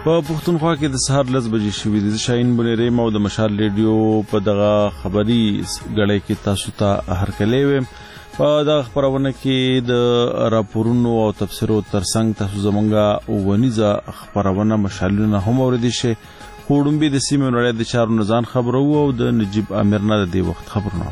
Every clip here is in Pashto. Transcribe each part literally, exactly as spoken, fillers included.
په پښتونخوا کې د سهار لس بجې شوې دي. شاهین بنیریم او د مشال ریډیو په دغه خبري غړې کې تاسو ته هرکلی ویم. په دغه خبرونه کې د راپورونو او تفسیرو ترڅنګ تاسو زمونږه ونیزه خبرونه مشالونه هم اوریدئ شئ. وړومبي د سیمې نړۍ د چارو نه ځان خبرو او د نجیب امیر نه د دې وخت خبرونه.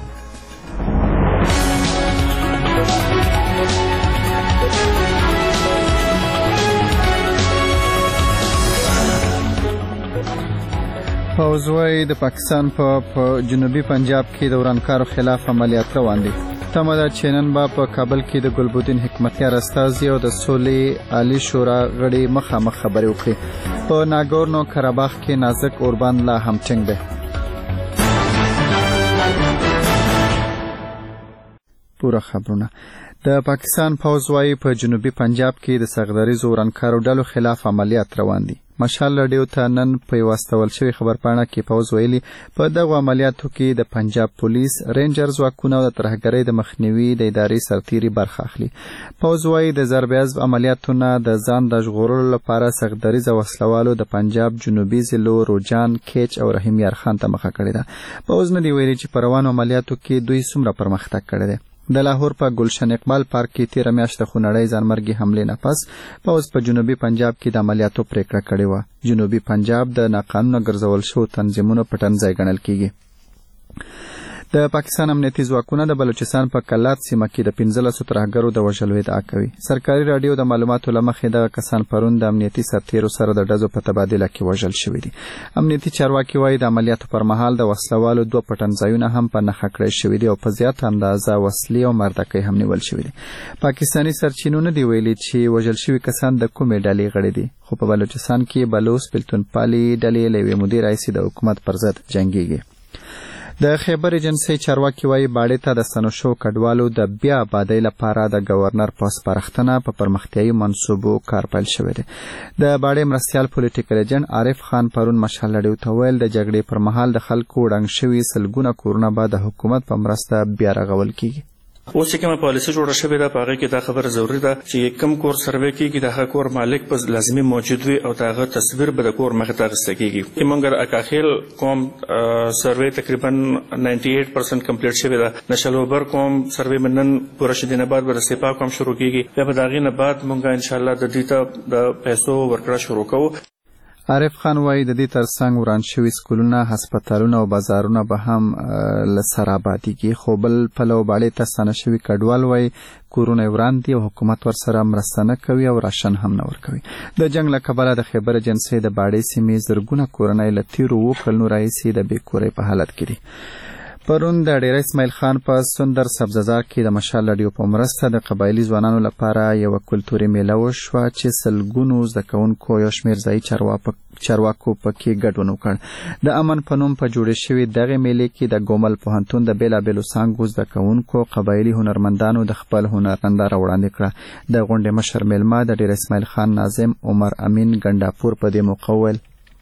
پوځ وايي د پاکستان په جنوبي پنجاب کې د ورانکارو خلاف عملیات روان دي. تمه ده چې نن به په کابل کې د ګلبدین حکمتیار استازي او د سولې عالی شورا غړي مخامخ خبرې وکړي. په ناګورنو کراباخ کې نازک اوربند لا هم ټینګ دی. پوره خبرونه. د پاکستان پوځ وايي په جنوبي پنجاب کې د سرغړیزو ورانکارو ډلو خلاف عملیات روان دي. مشال رادیو ته نن په واستول شوی خبرپاڼه کې پوځ ویلي په دغه عملیاتو کې د پنجاب پولیس، رینجرز ځواکونه او د ترهګرۍ د مخنیوي د ادارې سرتیري برخه اخلي. پوځ وايي د ضربه‌حذف عملیاتونه د ځان د ژغورلو لپاره سرغړیز وسلوالو د پنجاب جنوبي ضلعو روجان، کیچ او رحیم یار خان ته مخه کړې ده. پوځ نه دی ویلي چې په روانو عملیاتو کې دوی څومره پرمختګ کړی دی. د لاهور په ګلشن اقبال پارک کې تیر میاشت د خونړۍ ځانمرګي حملې نه پس پوځ په جنوبي پنجاب کې د عملیاتو پریکړه کړې وه. جنوبي پنجاب د ناقانونه ګرځول شوو تنظیمونو پټنځای ګڼل کیږي. د پاکستان امنیتي ځواکونه د بلوچستان په کلات سیمه کې د پنځلسو ترهګرو د وژلو ادعا کوي. سرکاري راډیو د معلوماتو له مخې دغه کسان پرون د امنیتي سرتیرو سره د ډزو په تبادله کې وژل شوي دي. امنیتي چارواکي وایي د عملیاتو پر مهال د وسلوالو دوه پټنځایونه هم په نښه کړی شوي دي او په زیاته اندازه وسلې او مردکۍ هم نیول شوي دي. پاکستاني سرچینو نه دی ویلي چې وژل شوي کسان د کومې ډلې غړي دي، خو په بلوچستان کې بلوچ پلتونپالي ډلې له یوې مودې راهیسې د حکومت پر ضد جنګیږي. د خیبر ایجنسۍ چارواکي وایي باډې ته د ستنو شوو کډوالو د بیا آبادۍ لپاره د ګورنر په سپارښتنه په پرمختیایي منصوبو کار پیل شوی دی. د باډې مرستیال پولیټیکل ایجنټ عارف خان پرون مشال راډیو ته ویل د جګړې پر مهال د خلکو ړنګ شوي سلګونه کورونه به د حکومت په مرسته بیا رغول کیږي. اوس چې کومه پالیسي جوړه شوې ده په هغه کې دا خبره ضروري ده چې کوم کور سروې کیږي د هغه کور مالک په لازمي موجود وي او دا هغه تصویر به د کور مخې ته اخیستل کیږي. چې موږ اکاخیل کوم سروې تقریبا نننټي ایټ پرسنټ کمپلیټ شوې ده. نشلوبر کوم سروې منن پوره شدي نه بعد به د سپا کوم شروع کیږي. بیا به د هغې نه بعد موږ ان شاء الله د دې ته د پیسو ورکړه شروع کوو. عارف خان وایي د دې ترڅنګ وران شوي سکولونه، هسپتالونه او بازارونه به هم له سره آبادېږي. خو بل پلو باډې ته ستانه شوي کډوال وایي کورونه یې وران دي او حکومت ورسره مرسته نه کوي او راشن هم نه ورکوي. د جنګ له کبله د خیبر ایجنسۍ د باډې سیمې زرګونه کورنۍ له تېرو اووه کلونو راهیسې د بې کورۍ په حالت کې دي. پرون د ډېر اسماعیل خان په سندر سبززار کې د مشال راډیو په مرسته د قبایلي ځوانانو لپاره یوه کلتوري میله وشوه چې سلګونو زده کوونکو یو شمېر ځایي چارواکو پکې ګډون وکړ. د امن په نوم په جوړې شوې دغې میلې کې د ګومل پوهنتون د بېلابېلو څانګو زده کوونکو قبایلي هنرمندانو د خپل هنر ننداره وړاندې کړه. د غونډې مشر میلمه د ډېر اسماعیل خان ناظم عمر امین ګنډاپور په دې موقع وویل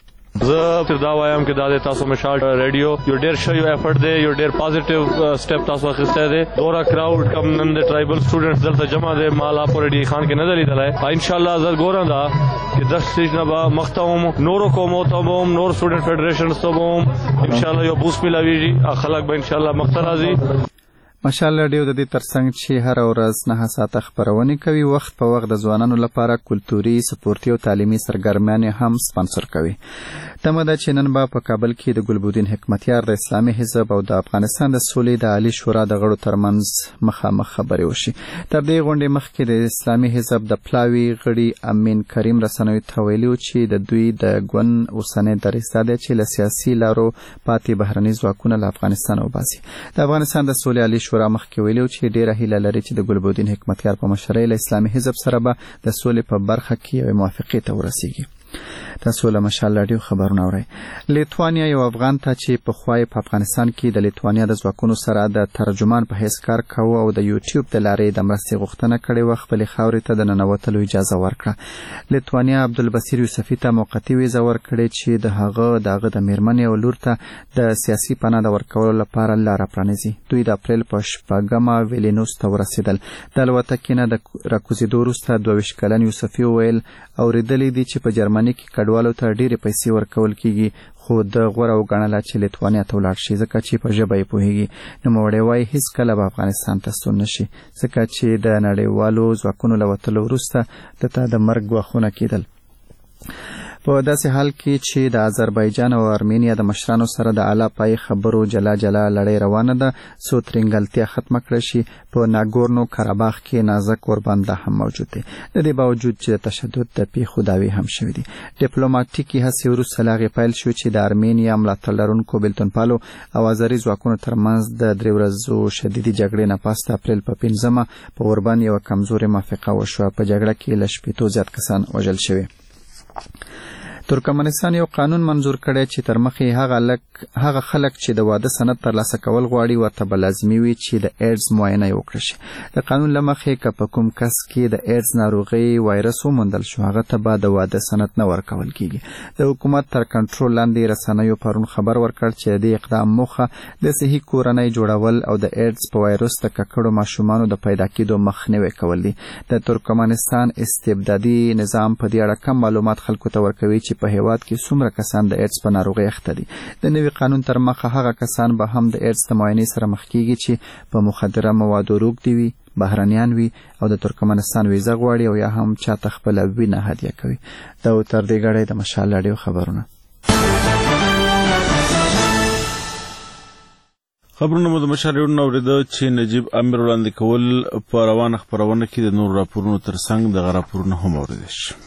زه تر دا وایم چې دا د تاسو مشال ریډیو یو ډېر ښه یو ایفرټ دی، یو ډېر پازیټیو سټیپ تاسو اخیستی دی. دوره کراؤډ کم نن د ټرایبل سټوډنټس دلته جمع دی، ما لا پورې ډي خان کې نه دی لیدلی. انشاءالله زه ګورم دا چې دغه سټیج نه به مخ ته وم، نورو قومو ته به وم، نور سټوډنټ فیډریشنز ته به وم. انشاءالله یو بوست میلاویږي، خلک به انشاءالله مخ ته راځي. مشال راډیو د دې ترڅنګ چې هر ورځ نهه ساعته خپرونې کوي، وخت په وخت د ځوانانو لپاره کلتوري، سپورتي او تعلیمي سرګرمیانې هم سپانسر کوي. تمه ده چې نن به په کابل کې د ګلبدین حکمتیار د اسلامي حزب او د افغانستان د سولې د عالی شورا د غړو ترمنځ مخامخ خبرې وشي. تر دې غونډې مخکې د اسلامي حزب د پلاوي غړي امین کریم رسنیو ته ویلي و چې د دوی د ګوند اوسنی دریځ دا دی چې له سیاسي لارو پاتې بهرني ځواکونه له افغانستان وباسي. د افغانستان د سولې عالی شورا مخکې ویلي و چې ډېره هیله لري چې د ګلبدین حکمتیار په مشرۍ له اسلامي حزب سره به د سولې په برخه کې یوې موافقې ته ورسیږي. تاسو له مشال راډیو خبرونه اورئ. لیتوانیا یو افغان ته چې پخوا په افغانستان کې د لیتوانیا د ځواکونو سره د ترجمان په حیث کار کاوه او د یوټیوب د لارې د مرستې غوښتنه کړې وه، خپلې خاورې ته د ننوتلو اجازه ورکړه. لیتوانیا عبدالبصیر یوسفي ته موقتي ویزه ورکړې چې د هغه د هغه د میرمنې او لور ته د سیاسي پناه د ورکولو لپاره لاره پرانیزي. دوی د اپریل په شپږمه ویلینوس ته ورسېدل. د الوتکې نه د راکوزېدو وروسته دوه ویشت کلن یوسفي وویل اورېدلی دي چې په جرمني لیتوانیا کې کډوالو ته ډېرې پیسې ورکول کیږي خو د غوره وګڼله چې لیتوانیا ته ولاړ شي ځکه چې په ژبه یې پوهیږي. نوموړی وایي هیڅ کله به افغانستان ته ستون نشي ځکه چې د نړیوالو ځواکونو له وتلو وروسته دته د مرګ ګواښونه کېدل. په داسې حال کې چې د آذربایجان او ارمینیا د مشرانو سره د اعلی پای خبرو جلا جلا لړۍ روانه ده څو ترنګلتیا ختمه کړه شي په ناګورنو کاراباخ کې نازک وربند لا هم موجود دی. د دې باوجود چې تشدد د پیښو داوی هم شوي دي. ډیپلوماټیکي هڅې وروسته له هغې پیل شو چې د ارمینیا ملاتړ لرونکو بېلتونپالو او آذري ځواکونو ترمنځ د درې ورځو شدیدي جګړې نه پس د اپریل په پنځمه په وربند یوه کمزورې موافقه وشوه. په جګړه کې له شپېتو زیات کسان وژل شوي. ترکمنستان یو قانون منظور کړی چې تر مخې هغه لک هغه خلک چې د واده سند ترلاسه کول غواړي ورته به لازمي وي چې د ایډز معاینه یې وکړي شي. د قانون له مخې که په کوم کس کې د ایډز ناروغۍ وایرس وموندل شو هغه ته به د واده سند نه ورکول کیږي. د حکومت تر کنټرول لاندې رسنیو پرون خبر ورکړ چې د اقدام موخه د صحي کورنۍ جوړول او د ایډز په وایرس د ککړو ماشومانو د پیدا کېدو مخنیوی کول دي. د ترکمنستان استبدادي نظام په دې اړه کم معلومات خلکو ته ورکوي چې په هیواد کې څومره کسان د ایډز په ناروغۍ اخته دي. د نوي قانون تر مخه هغه کسان به هم د ایډز د معاینې سره مخ کیږي چې په مخدره موادو روږدي وي، بهرنیان وي او د ترکمنستان ویزه غواړي او یا هم چاته خپله وینه هدیه کوي. دا و تر دې ګړی د مشال راډیو خبرونه. خبرونه مو د مشال راډیو نه اورېده چې نجیب امیر وړاندې کول په روانه خپرونه کې د نور راپورونو ترڅنګ دغه راپورونه هم اورېدای شي.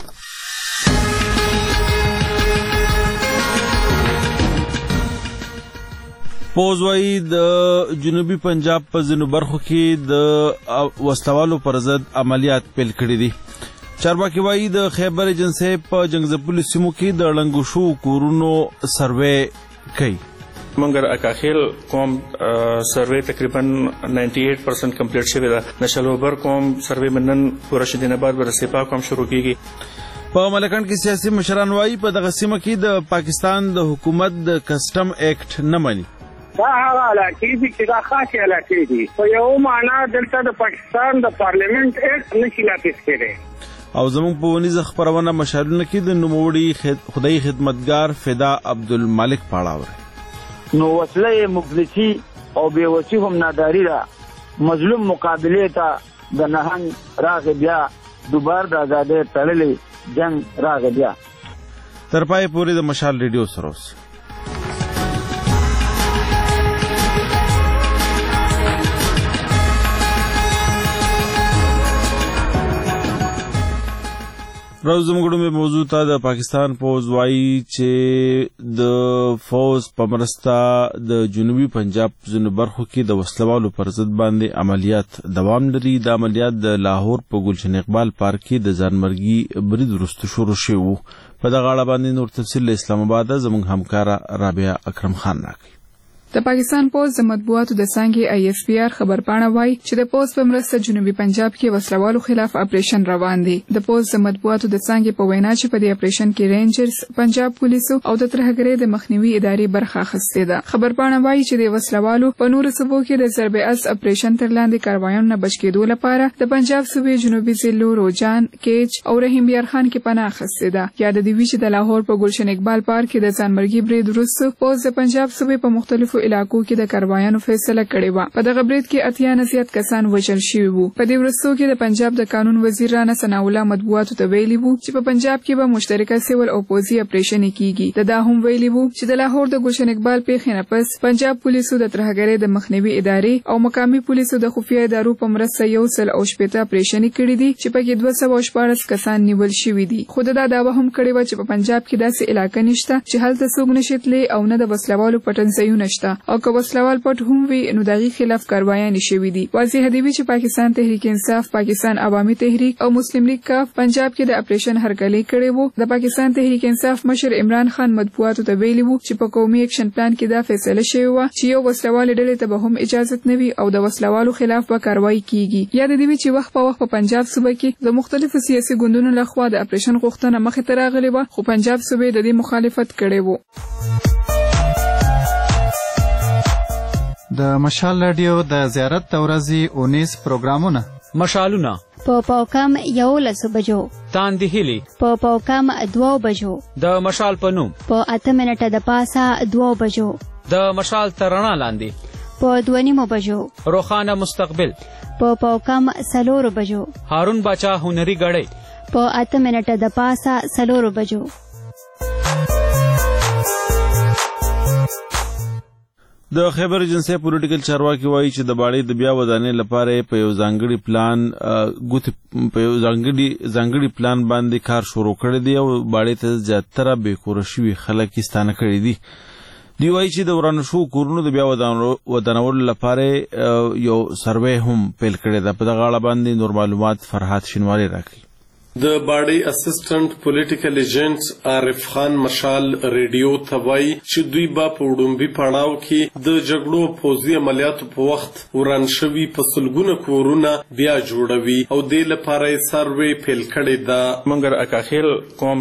پوز وایي د جنوبي پنجاب په ځینو برخو کې د وسلوالو پر ضد عملیات پیل کړي دي. چارواکي وایي د خیبر ایجنسۍ په جنګځپلو سیمو کې د ړنګو شوو کورونو سروې کوي. منګر اکاخیل قوم سروے تقریبا نائنٹی ایٹ پرسنٹ کمپلیٹ شوی ده. نشلوبر قوم سروے منن رشیدین آباد ور سپاه قوم شروع کیږي. په ملکان کې سیاسي مشران وایي په دغه سیمه کې د پاکستان د حکومت د کسټم ایکټ نه مني. دا هغه علاقې دي چې دا خاصې علاقې دي. په یو معنا دلته د پاکستان د پارلیمنت ایکټ نشي نافذ کېدی. او زموږ په ونیزه خپرونه مشالونه کې د نوموړي خدای خدمتګار فدا عبدالمالک پاړاور نو وسله مفلسی او بېوسي هم ناداري ده. مظلوم مقابلې ته د نهنګ راغی بیا دوبار د ازادۍ تړلی جنګ راغی بیا. تر پای پورې د مشال ریډیو سره اوسئ. راز زموږ مې موضوع ته د پاکستان پوز وایي چې د فوز په مرسته د جنوبي پنجاب ځینو برخو کې د وسلوالو پر ضد باندې عملیات دوام لري. د عملیات د لاهور په ګلشن اقبال پارک کې د ځانمرګي برید وروسته شروع شوی و. په دغه اړه باندې نور تفصیل له اسلام آباد زموږ همکاره رابعه اکرم خان راکړي. د پاکستان پوز د مطبوعاتو د څانګې آی ایف پی آر خبرپاڼه وایي چې د پوز په مرسته جنوبي پنجاب کې وسلوالو خلاف اپریشن روان دی. د پوز د مطبوعاتو د څانګې په وینا چې په دې اپریشن کې رینجرز، پنجاب پولیسو او د ترهګرۍ د مخنیوي ادارې برخه اخیستې ده. خبرپاڼه وایي چې د وسلوالو په نورو صوبو کې د ضرب اس اپریشن تر لاندې کاروایانو نه بچ کېدو لپاره د پنجاب صوبې جنوبي ضلعو روجان، کیچ او رحیم یار خان کې پناه اخیستې ده. یاد دې وي چې د لاهور په ګلشن اقبال پارک کې د ځانمرګي برید وروسته پوز د پنجاب صوبې په مختلفو علاقو کې د کاروایانو فیصله کړې وه. په دغه برید کې اتیا نه زیات کسان وژل شوي وو. په دې وروستو کې د پنجاب د قانون وزیر رانا ثناءالله مطبوعاتو ته ویلي وو چې په پنجاب کې به مشترکه سیول او پوځي اپریشن کیږي. د دا هم ویلي وو چې د لاهور د ګلشن اقبال پیښې نه پس پنجاب پولیسو د ترهګرۍ د مخنیوي ادارې او مقامي پولیسو د خفیه ادارو په مرسته یو سل او شپېته اپریشن کړي دي چې پکې دوه سوه او شپاړس کسان نیول شوي دي. خو دا دعوه هم کړې وه چې په پنجاب کې داسې علاقه نشته چې هلته څوک نشي تللی او نه د وسلوالو پټنځایونه شته او که وسلوال پټ هم وي نو دغه خلاف کاروایان شوي دي. واضح دی چې پاکستان تحریک انصاف، پاکستان عوامي تحریک او مسلم لیگ کاف پنجاب کې د اپریشن هرکلی کړی وو. د پاکستان تحریک انصاف مشر عمران خان مطبوعاتو ته ویلي وو چې په قومي اکشن پلان کې دا فیصله شوې وه چې یو وسلوال ډلې ته به هم اجازه نه وي او د وسلوالو خلاف به کاروایی کیږي. یاد دی چې وخت په وخت په پنجاب صوبه کې د مختلفو سیاسي ګوندونو لخوا د اپریشن غوښتنه مخې ته راغلې وه خو پنجاب صوبې د دې مخالفت کړی وو. د مشال رادیو د زیارت د ورځې اونیس پروګرامونه مشالونه په پاوکم یولسو بجو، تاندې هیلي په پاوکم دوو بجو، د مشال په نوم په اته منټه د پاسه دوو بجو، د مشال تر رڼا لاندې په دوه نیمو بجو، روښانه مستقبل په پاوکم څلورو بجو، هارون باچا هنري ګړۍ په اته منټه د پاسه څلورو بجو. د خیبر ایجنسی پولیټیکل چارواکي وایي چې د باړې د بیا ودانۍ لپاره په یو ځانګړي پلان ګوتې په یو ځانګړي ځانګړي پلان باندې کار شروع کړی دی او باړې ته زیاتره بې کوره شوي خلک یې ستانه کړي دي. دوی وایي چې د ورانو شوو کورونو د بیا ودانولو لپاره یو سروې هم پیل کړی ده. په دغه اړه باندې نور معلومات فرحات شینواري راکړي. د باړې اسسټنټ پولیټیکل ایجنټ عارف خان مشال ریډیو ته وایي چې دوی به په وړومبي پړاو کې د جګړو پوځي عملیاتو په وخت وران شوي په سلګونه کورونه بیا جوړوي او دې لپاره یې سروې پیل کړې ده. موږ اکاخیل قوم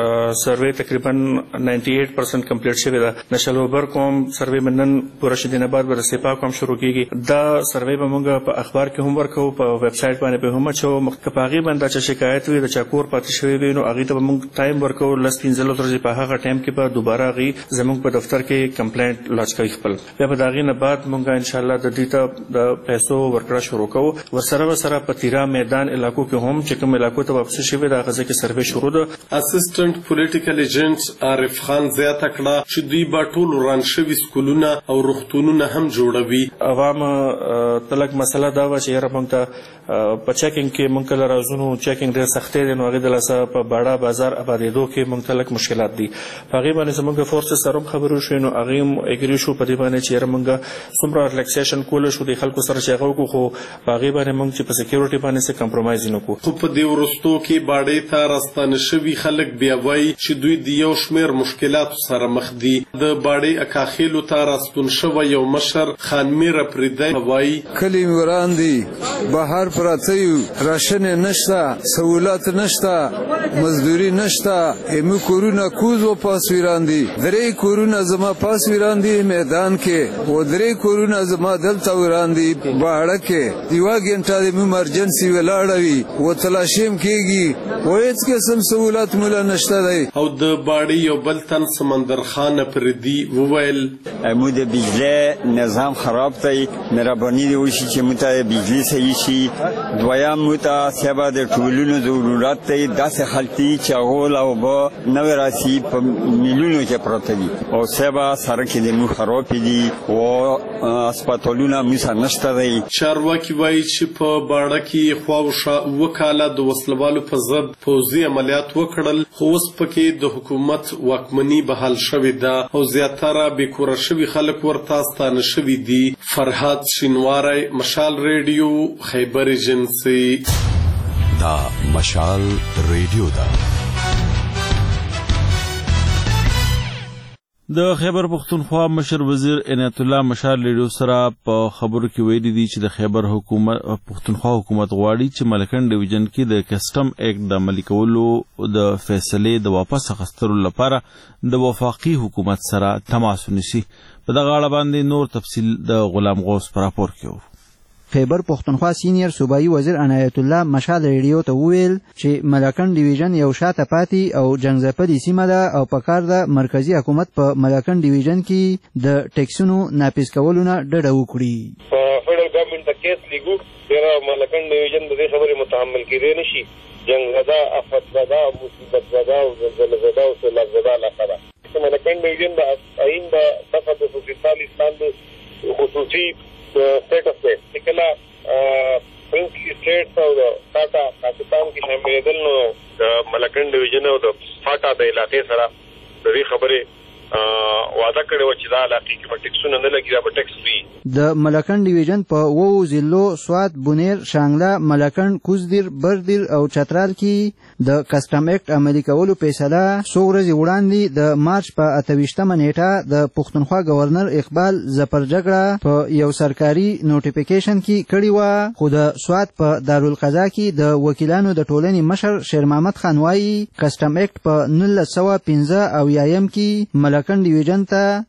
سروې تقریبا نائنٹی ایٹ پرسنٹ کمپلیټ شوې ده. نشلوبر قوم سروې منن پوره شدین آباد به د سپاه قوم شروع کیږي. دا سروې به موږ په اخبار کې هم ورکو، په ویب سایټ باندې به هم اچو. مخکې په هغې باندې چې شکایت وي د چاکور پاتې شوی وي نو هغې ته به موږ ټایم ورکو، لس پنځلس ورځې په هغه ټایم کې به دوباره هغې زموږ په دفتر کې کمپلینټ لاچ کوي خپل. بیا به د هغې نه بعد موږ انشاءالله د دوی ته د پیسو ورکړه شروع کوو. ورسره ورسره په تیرا میدان علاقو کې هم چې کوم علاقو ته واپس شوي د هغه ځای کې سروې شروع ده. اسسټنټ پولیټیکل ایجنټ عارف خان زیاته کړه چې دوی به ټول وران شوي سکولونه او روغتونونه هم جوړوي. عوام ته لږ مسله دا وه چې یاره موږ ته په چیکینګ کې موږ کله راځو، چیکینګ ډېر سختۍ دی، نو هغې د لاسه په باړه بازار آبادېدو کې موږ ته لږ مشکلات دي. په هغې باندې زموږ فورسز سره هم خبرې وشوې نو هغې هم اګري شو په دې باندې چې یاره موږ څومره ریلیکسیشن کولی شو د خلکو سره چې هغه وکړو، خو په هغې باندې موږ چې په سکیورټي باندې څه کمپرومایز نه کړو. خو په دې وروستو کې باړې ته راستانه شوي خلک بیا وایي چې دوی د یو شمېر مشکلاتو سره مخ دي. د باړې اکاخیلو ته راستون شوی یو مشر خانمیر اپریدی وایي کلي وران دي، بهر پراته یو، راشنې نشته، سهولت نشته، مزدوري نشته، ایمو کورونه کوز و پاس ویران دي. درې کورونه زما پاس ویران دي میدان کې، و درې کورونه زما دلته ویران دي باړه کې. یوه ګنټه د ایمرجنسي ولاړه وي و تلاشیم کېږي و هېڅ قسم سهولت مولا نشته دی. او د باړې یو بل تن سمندر خان اپریدي وویل مو د بجلی نظام خراب دی، مهرباني دې وشي چې موږ ته بجلی صحیح شي. دویم موږ ته سبا د ټولونو ضرورت دی، داسې خلک دي چې هغو له اوبه نوې راسي په میلونو کې پراته دي او سبا سړک یې زموږ خراب دي او هسپتالونه موږ سره نشته دی. چارواکي وایي چې په باړه کې خواوشا اوه کاله د وسلوالو په ضد پوځي عملیات وکړل، خو اوس پکې د حکومت واکمني بحال شوې ده او زیاتره بې کوره شوي خلک ورته ستانه شوي دي. فرحات شینواری، مشال ریډیو، خیبر ایجنسی. دا مشال ریډیو ده. د خیبر پختونخوا مشر وزیر عنایت الله مشال ریډیو سره په خبرو کې ویلي دي چې د خیبر حکومت پختونخوا حکومت غواړي چې ملکن ډیویژن کې د کسټم اکټ د عملي کولو د فیصلې د واپس اخیستلو لپاره د وفاقي حکومت سره تماس ونیسي. په دغه اړه باندې نور تفصیل د غلام غوث په راپور کې و. خیبر پختونخوا سینیر صوبایي وزیر عنایت الله مشال ریډیو ته وویل چې ملکن ډیویژن یو شاته پاتې او جنګ سیمه ده او په کار ده مرکزی حکومت په ملکن ډیویژن کې د ټیکسونو ناپیس کولو نه ډډه وکړي. په فیډرل ګورنمنت د کیس لیګو ډیره ملکن ډیویژن د دې خبرې متحمل کېدی نشي. جنګ زده، افت زده، مصیبت زده او زلزله زده او سیلاب زده علاقه ده. ملکن ډیویژن د آئین د دفعه دو سو سینتالیس لاندې خصوصي سټیټس دی چې کله پرنسلي سټیټس او د ټاټا پاکستان کې شاملېدل نو د ملکن ډیویژن او د ټاټا د علاقې سره د دې خبرې وعده کړې وه چې دا علاقې کې به ټیکسونه نه لګي، دا به ټیکس وي. د ملکن ډیویژن په اوو ضلعو سوات، بونیر، شانګله، ملکن، کوزدیر، بردیر او چترال کې د کسټم اکټ عملي کولو فیصله څو ورځې وړاندې د مارچ په اته ویشتمه نیټه د پښتونخوا گورنر اقبال ظفرجګړه په یو سرکاري نوټیفیکیشن کې کړې وه. خو د سوات په دارالقضا کې د وکیلانو د ټولنې مشر شیر محمد خان وایي کسټم اکټ په نولس سوه پنځه اویایم کې ملکن ډیویژن ته د هغه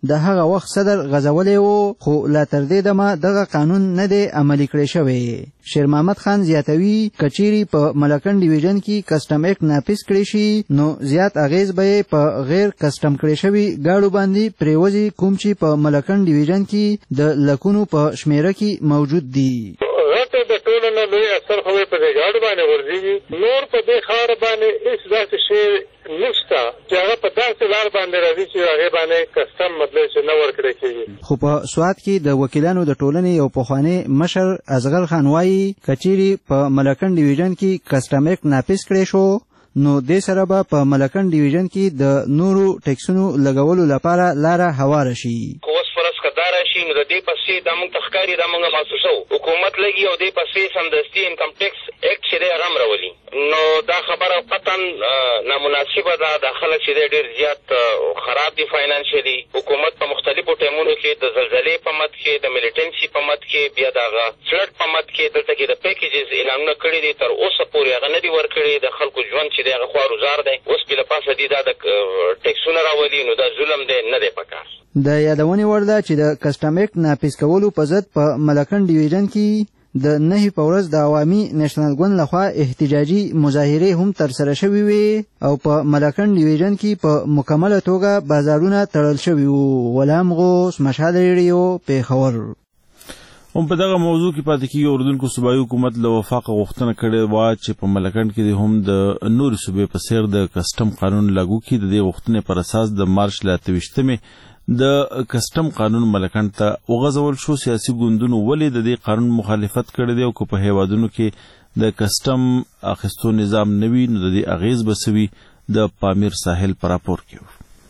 هغه وخت صدر غځولې وو خو لا تر دې دمه دغه قانون نه دی عملي کړی شوی. شیر محمد خان زیاتوي کچيري په ملکن ډیویژن کې کسٹم ایکټ نافذ کړی شي نو زیات اغیز به په غیر کسٹم کړی شوی گاډو باندې پریوزي کوم چې په ملکن ډیویژن کې د لکونو په شمیره کې موجود دي. راته د ټولو نه لوی اثر خو په دې گاډو باندې ورځي نور په دې خار باندې هیڅ داسې شی نشته چې هغه په داسې لار باندې راځي چې هغه باندې کسٹم مطلب چې نه ورکړي کېږي. خو په سوات کې د وکیلانو د ټولنې یو پخوانی مشر اصغر خان وایي کچيري په ملکن ډیویژن کې کسٹم ایکټ نافذ کړی شو نو دې سره به په ملکن ډیویژن کې د نورو ټیکسونو لګولو لپاره لاره هواره شي. اوس فرض کړه راشي نو د دې پسې د موږ تخکاری د موږ محسوسو حکومت لګي او دې پسې سمدستي انکم ټیکس ایکټ چې دی هغه راولي نو دا خبره قطعا نامناسبه ده. د خلک چې ډېر زیات خراب دي فاینانشلی. حکومت په مختلفو ټایمونو کې د زلزلې په مد کې د میلیټنسي په مد کې بیا د هغه فلډ په مد کې دلته کې د پیکیجز اعلانونه کړي دي تر اوسه پورې هغه نه دي ورکړي. د خلکو ژوند چې دی هغه خوارزار دی. اوس بې له پاسه دي دا د ټیکسونه راولي نو دا ظلم دی نه دی پکار. د یادونې وړ ده چې د کسٹم ایکټ نافذ کولو په ضد په ملکن ډیویژن کې د نهي په ورځ د عوامي نېشنل ګوند لخوا احتجاجي مظاهرې هم ترسره شوې وې او په ملکن ډیویژن کې په مکمله توګه بازارونه تړل شوي وو. غلام غوث، مشهد ریډیو، پیښور. هم په دغه موضوع کې پاتې کېږي اردوونکو صوبایي حکومت له وفاق غوښتنه کړې وه چې په ملکن کې هم د نورې صوبې په څېر د کسټم قانون لاګو کړي. د دې غوښتنې پر اساس د مارچ له اته ویشتمې د کسټم قانون ملکن ته وغځول شو. سیاسي ګوندونو ولې د دې قانون مخالفت کړی دی او که په هیوادونو کې د کسټم اخیستو نظام نه وي نو د دې اغیز به څه وي د پامیر ساحل په راپور کې.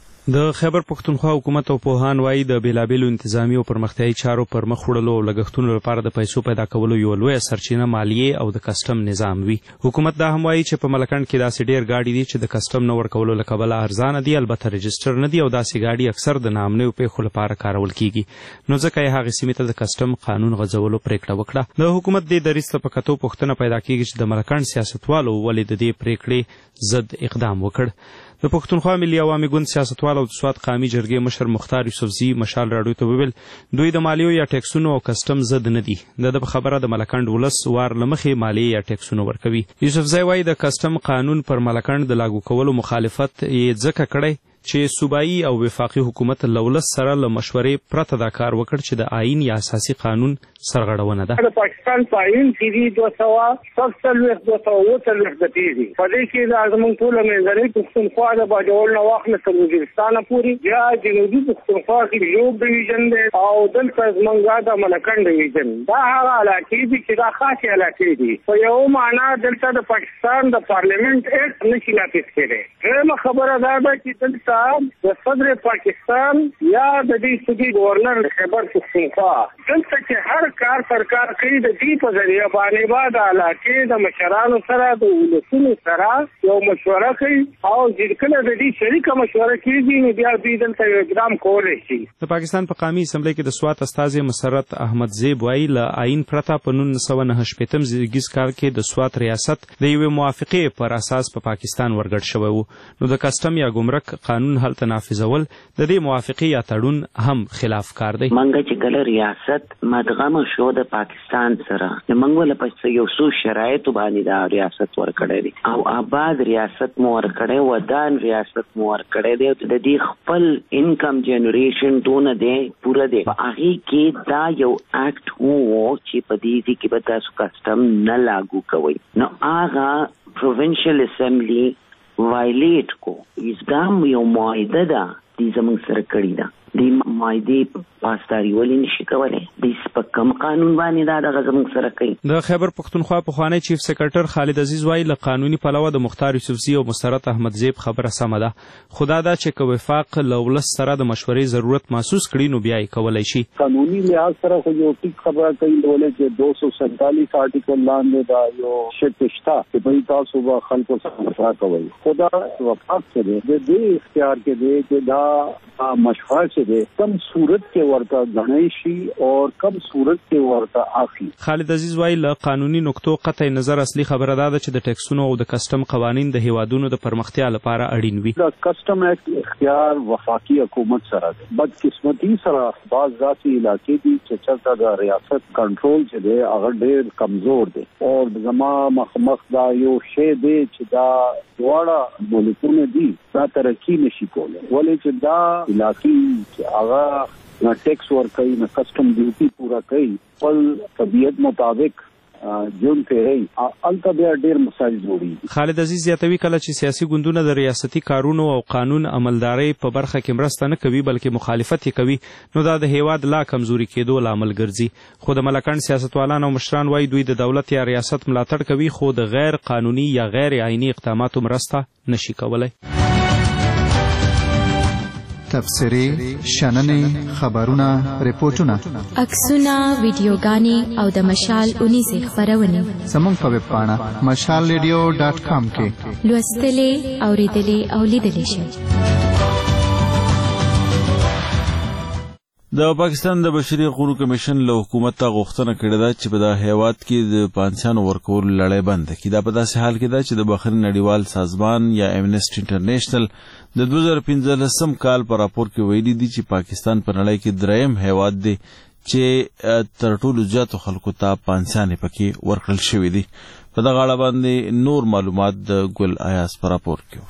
د خیبر پښتونخوا حکومت او پوهان وایي د بیلابیلو انتظامی او پرمختیایي چارو پر مخ وړلو او لګښتونو لپاره د پیسو پیدا کولو یو لویه سرچینه مالیې او د کسټم نظام وي. حکومت دا هم وایي چې په ملکن کې داسې ډېر ګاډي دي چې د کسټم نه ورکولو له کبله ارزانه دي، البته رجسټر نه دي او داسې ګاډي اکثر د ناامنیو پیښو لپاره کارول کیږي. نو ځکه یې هغې سیمې ته د کسټم قانون غځولو پریکړه وکړه. د حکومت دې دریځ ته په کتو پوښتنه پیدا کیږي چې د ملکن سیاستوالو ولې د دې پریکړې ضد اقدام وکړ. د پښتونخوا ملي عوامي ګوند سیاستوال او د سوات قامي جرګې مشر مختار یوسفزي مشال راډیو ته وویل دوی د مالیو یا ټیکسونو او کسټم ضد نه دي. د ده خبره د ملکن ولس وار له مخې مالیې یا ټیکسونه ورکوي. یوسفزي وایي د کسټم قانون پر ملکن د لاګو کولو مخالفت یې ځکه کړی چې صوبایي او وفاقي حکومت له ولس سره له مشورې پرته دا کار وکړ چې د آئین یا اساسي قانون سرغړونه ده. د پاکستان په آئین کې دي دوه سوه شپږ څلوېښت دوه سوه اووه څلوېښت بجې دي. په دې کې دا زموږ ټوله منځنۍ پښتونخوا د باجوړ نه واخله تر وزیرستانه پورې یا جنوبي پښتونخوا کې ژوب ډیویژن دی او دلته زموږ د ملکن ډیویژن. دا هغه علاقې دي چې دا خاصې علاقې دي. په یو معنا دلته د پاکستان د پارلیمنت ایکټ نشي نافذ کېدی. درېیمه خبره دا ده چې دلته د صدر پاکستان یا د دې صوبې گورنر خیبر پښتونخوا دلته چې هر کار سرکار کوي د دې په ذریعه باندې به د علاقې د مشرانو سره د ولسونو سره یو مشوره کوي او چې کله د دې شریکه مشوره کېږي نو بیا دوی دلته یو اقدام کولی شي. د پاکستان په قامي اسمبلی کې د سوات استازی مسرت احمد زیب وایي له آئین پرته په نولس سوه نهه شپېتم زېږدیز کال کې د سوات ریاست د یوې موافقې پر اساس په پاکستان ورګډ شوی و. نو د کسټم یا ګمرک قانون هلته نافذول د دې موافقې یا تړون هم خلاف کار دی. منګه چې کله ریاست مدغم شو د پاکستان سره نو موږ ول په یو څو شرایطو باندې دا ریاست ورکړی دی او آباد ریاست مو ورکړی ودان ریاست مو ورکړی دی. د دې خپل انکم جنریشن دونه دی پوره دی. په هغې کې دا یو اکټ وو چې په دې کې به تاسو کسټم نه لاګو کوئ. نو هغه پروونشل اسمبلی وایلیټ کو. اسلام یو معاهده ده دې زموږ سره کړې ده. دې معاهدې پاسداري ولې نشي کولی؟ دې په کوم قانون باندې دا دغه زموږ سره کوي؟ د خیبر پښتونخوا پخوانی چیف سیکرټر خالد عزیز وایي له قانوني پلوه د مختار یوسفزي او مسرت احمد زیب خبره سمه ده. خو دا ده چې که وفاق له ولس سره د مشورې ضرورت محسوس کړي نو بیا یې کولی شي. قانوني لحاظ سره خو یو ټیک خبره کوي ولې چې دو سو سینتالیس آرټیکل لاندې دا یو شرط شته چې دوی تاسو به خلکو سره مشوره کوئ. خو دا وفاق څه دی د دې اختیار کې دی چې دا مشوره چې چې دی کم صورت کې ورته غنی شي او کم صورت کې ورته اخلي. خالد عزیز وایي له قانوني نقطو قطع نظر اصلي خبره ده چې د ټیکسونو او د کسټم قوانین د هیوادونو د پرمختیا لپاره اړین وي. د کسټم اکټ اختیار وفاقي حکومت سره دی. بدقسمتي سره بعض ذاتي علاقې دي چې چرته د ریاست کنټرول چې دی هغه ډېر کمزور دی او زما مخمخ دا یو شی دی چې دا دواړه ملکونه دي دا ترقی نشي کولی ولې چې دا علاقې چې هغه نه ټیکس ورکوي نه کسټم ډیوټي پورا کوي خپل طبیعت مطابق جون پیری الته بیا ډیر مسایل جوړي. خالد عزیز زیاتوي کله چې سیاسي ګوندونه د ریاستي کارونو او قانون عملداري په برخه کې مرسته نه کوي بلکې مخالفت کوي نو دا د هیواد لا کمزوري کېدو لامل ګرځي. خو د ملکان سیاستوالان او مشران وایي دوی د دولت یا ریاست ملاتړ کوي خو د غیر قانوني یا غیر عیني اقداماتو مرسته نشي کولای. تفسیری شننې خبرونه ریپورتونه عکسونه ویډیوګانې او د مشال اونیزه خبرونه زموږ په ویب پاڼه مشال ریډیو ډاټ کام کې لوستلې اوریدلې او لیدلې شئ. د پاکستان د بشري حقوقو کمیشن له حکومت ته غوښتنه کړې ده چې په دا هیواد کې د پانسیانو ورکولو لړۍ بند کړي. دا په داسې حال کې ده چې د بهرني نړیوال سازمان یا امنسټي انټرنیشنل د دوه زره پنځلسم کال په راپور کې ویلي دي چې پاکستان په نړۍ کې دریم هیواد دی چې تر ټولو زیاتو خلکو ته پانسیانې پکې ورکړل شوي دي. په دغه اړه باندې نور معلومات د ګل ایاز په راپور کې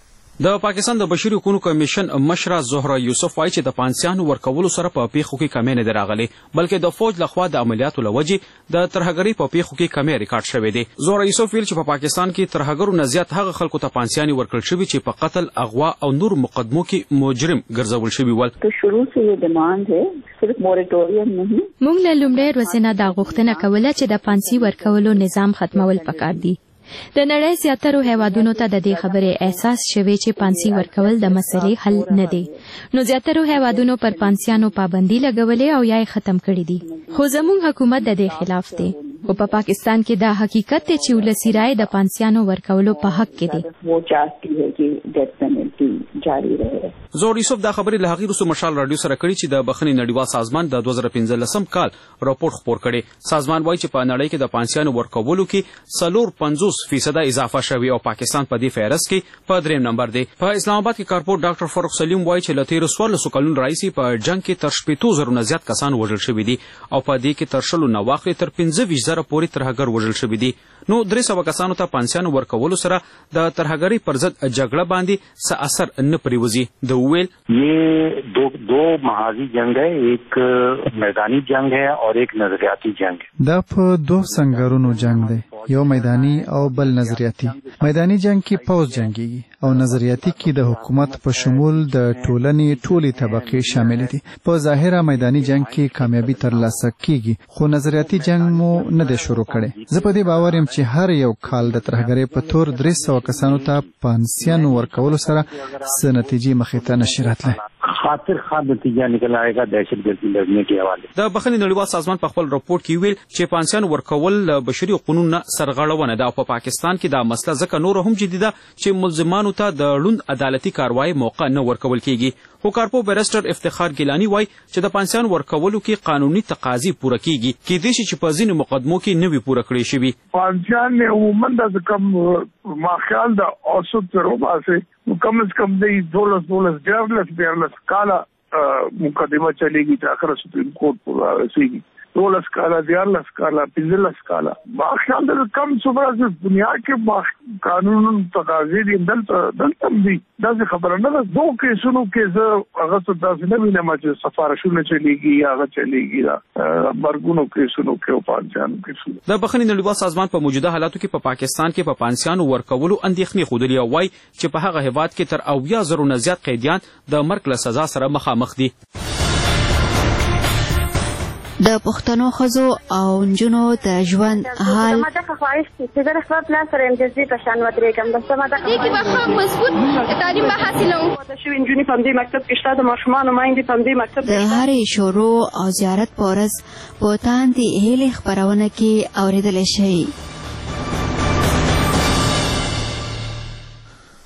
د پاکستان د بشري حقوقو کمیشن مشره زهره یوسف وايي چې د پانسیانو ورکولو سره په پیښو کې کمی نه راغلي بلکې د فوج لخوا د عملیاتو لوجې د ترهګرۍ په پیښو کې کمی ریکارډ شوی دی. زهره یوسف ویل چې په پاکستان کې ترهګرو نه زیات هغه خلکو ته پانسیانې ورکړل شوي چې په قتل اغوا او نور مقدمو کې مجرم ګرځول شوي ول. تو شروع سے یہ ډیماند ہے صرف مورټوریم نه موږ له لومړۍ ورځې نه دا غوښتنه کوله چې د پانسي ورکولو نظام ختمول پکار دي. د نړۍ زیاترو هیوادونو ته د دې خبرې احساس شوی چې پانسي ورکول د مسلې حل نه دی نو زیاترو هیوادونو پر پانسیانو پابندي لګولې او یا یې ختم کړي دي خو زموږ حکومت د دې خلاف دی او په پاکستان کې دا حقیقت دی چې ولسی رائے د پانسیانو ورکولو په حق کې دی. وہ چاہتی ہے چې ډیتھ پینلټي جاری رہے. زهره یوسف دا خبرې له هغې وروسته مشال راډیو سره کړي چې د بخښنې نړیوال سازمان د دوه زره پنځلسم کال راپور خپور کړی. سازمان وایي چې په نړۍ کې د پانسیانو ورکولو کې څلور پنځوس فیصده اضافه شوي او پاکستان په دې فهرست کې په دریم نمبر دی. په اسلام آباد کې کارپورټ ډاکټر فاروق سلیم وایي چې له تېرو څوارلسو کلونو راهیسې په جنګ کې تر شپېتو زرو نه زیات کسان وژل شوي دي او په دې کې تر شلو نه واخلې تر پنځه ویشت زره پورې ترهګر وژل شوي دي. نو درې سوه کسانو ته پانسیانو ورکولو سره د ترهګرۍ پر ضد جګړه باندې څه اثر نه پرېوځي. د وویل یہ دو دو محاذی جنگ ہے ایک میدانی جنگ ہے اور ایک نظریاتی جنگ ہے. دا په دوه سنگرونو جنگ دی یو میدانی او بل نظریاتی. میدانی جنگ کې پوز جنگيږي او نظریاتی کې د حکومت په شمول د ټولنې ټولي طبقې شامل دي. په ظاهره میدانی جنگ کې کامیابی ترلاسه کیږي خو نظریاتی جنگ مو نه دی شروع کړي. زه په دې باور یم چې هر یو کال د ترهګرۍ په تور درې سوه کسانو ته پانسیانو ورکولو سره څه نتیجې مخې ته نشي راتلی. خاطر خواہ نتیجہ نکل آئے گا دہشت گردی لڑنے کے حوالے. د بخښنې نړیوال سازمان په خپل راپور کې ویل چې پانسیانو ورکول له بشري حقوقو نه سرغړونه ده او په پاکستان کې دا مسله ځکه نور هم جدي ده چې ملزمانو ته د ړوند عدالتي کاروایی موقع نه ورکول کیږي. خو کارپو بیرسټر افتخار ګیلاني وایي چې د پانسیانو ورکولو کې قانوني تقاضي پوره کیږي کیدای شي چې په ځینو مقدمو کې نه وي پوره کړی شوي. پانسیان عموما د کم ماخیال د اوسط تجربه سے کم از کم دی دولس دولس دیارلس دیارلس کاله مقدمه چلےږي چې اخر سپریم کورټ پورې رسیږي. دولس کاله دیارلس کاله پنځلس کاله ماخیال د کم صوبه دنیا کې قانون تقاضي دي دلته دلته دي داسې خبره نه ده. دوه کیسونو کې زه هغه څه داسې نه وینم چې سفارشونه چلېږي یا هغه چلېږي دا مرګونو کیسونو کې او پانسیانو کیسونو. د بخښنې نړیوال سازمان په موجوده حالاتو کې په پاکستان کې په پانسیانو ورکولو اندېښنې ښودلې او وایي چې په هغه هېواد کې تر اویا زرو نه زیات قیدیان د مرګ له سزا سره مخامخ دي. د پښتنو ښځو او نجونو د ژوند حال ما دغه خواهش چې زه د خپل پلان سره امتیازي په شان ودرېږم بس ما دغه دې کې به مضبوط تعلیم به حاصلوم. د شوي نجونې په همدې مکتب کې شته د ماشومانو میندې په همدې مکتب د هرې شروع او زیارت په ورځ په تاندې هیلې خپرونه کې اورېدلی شئ.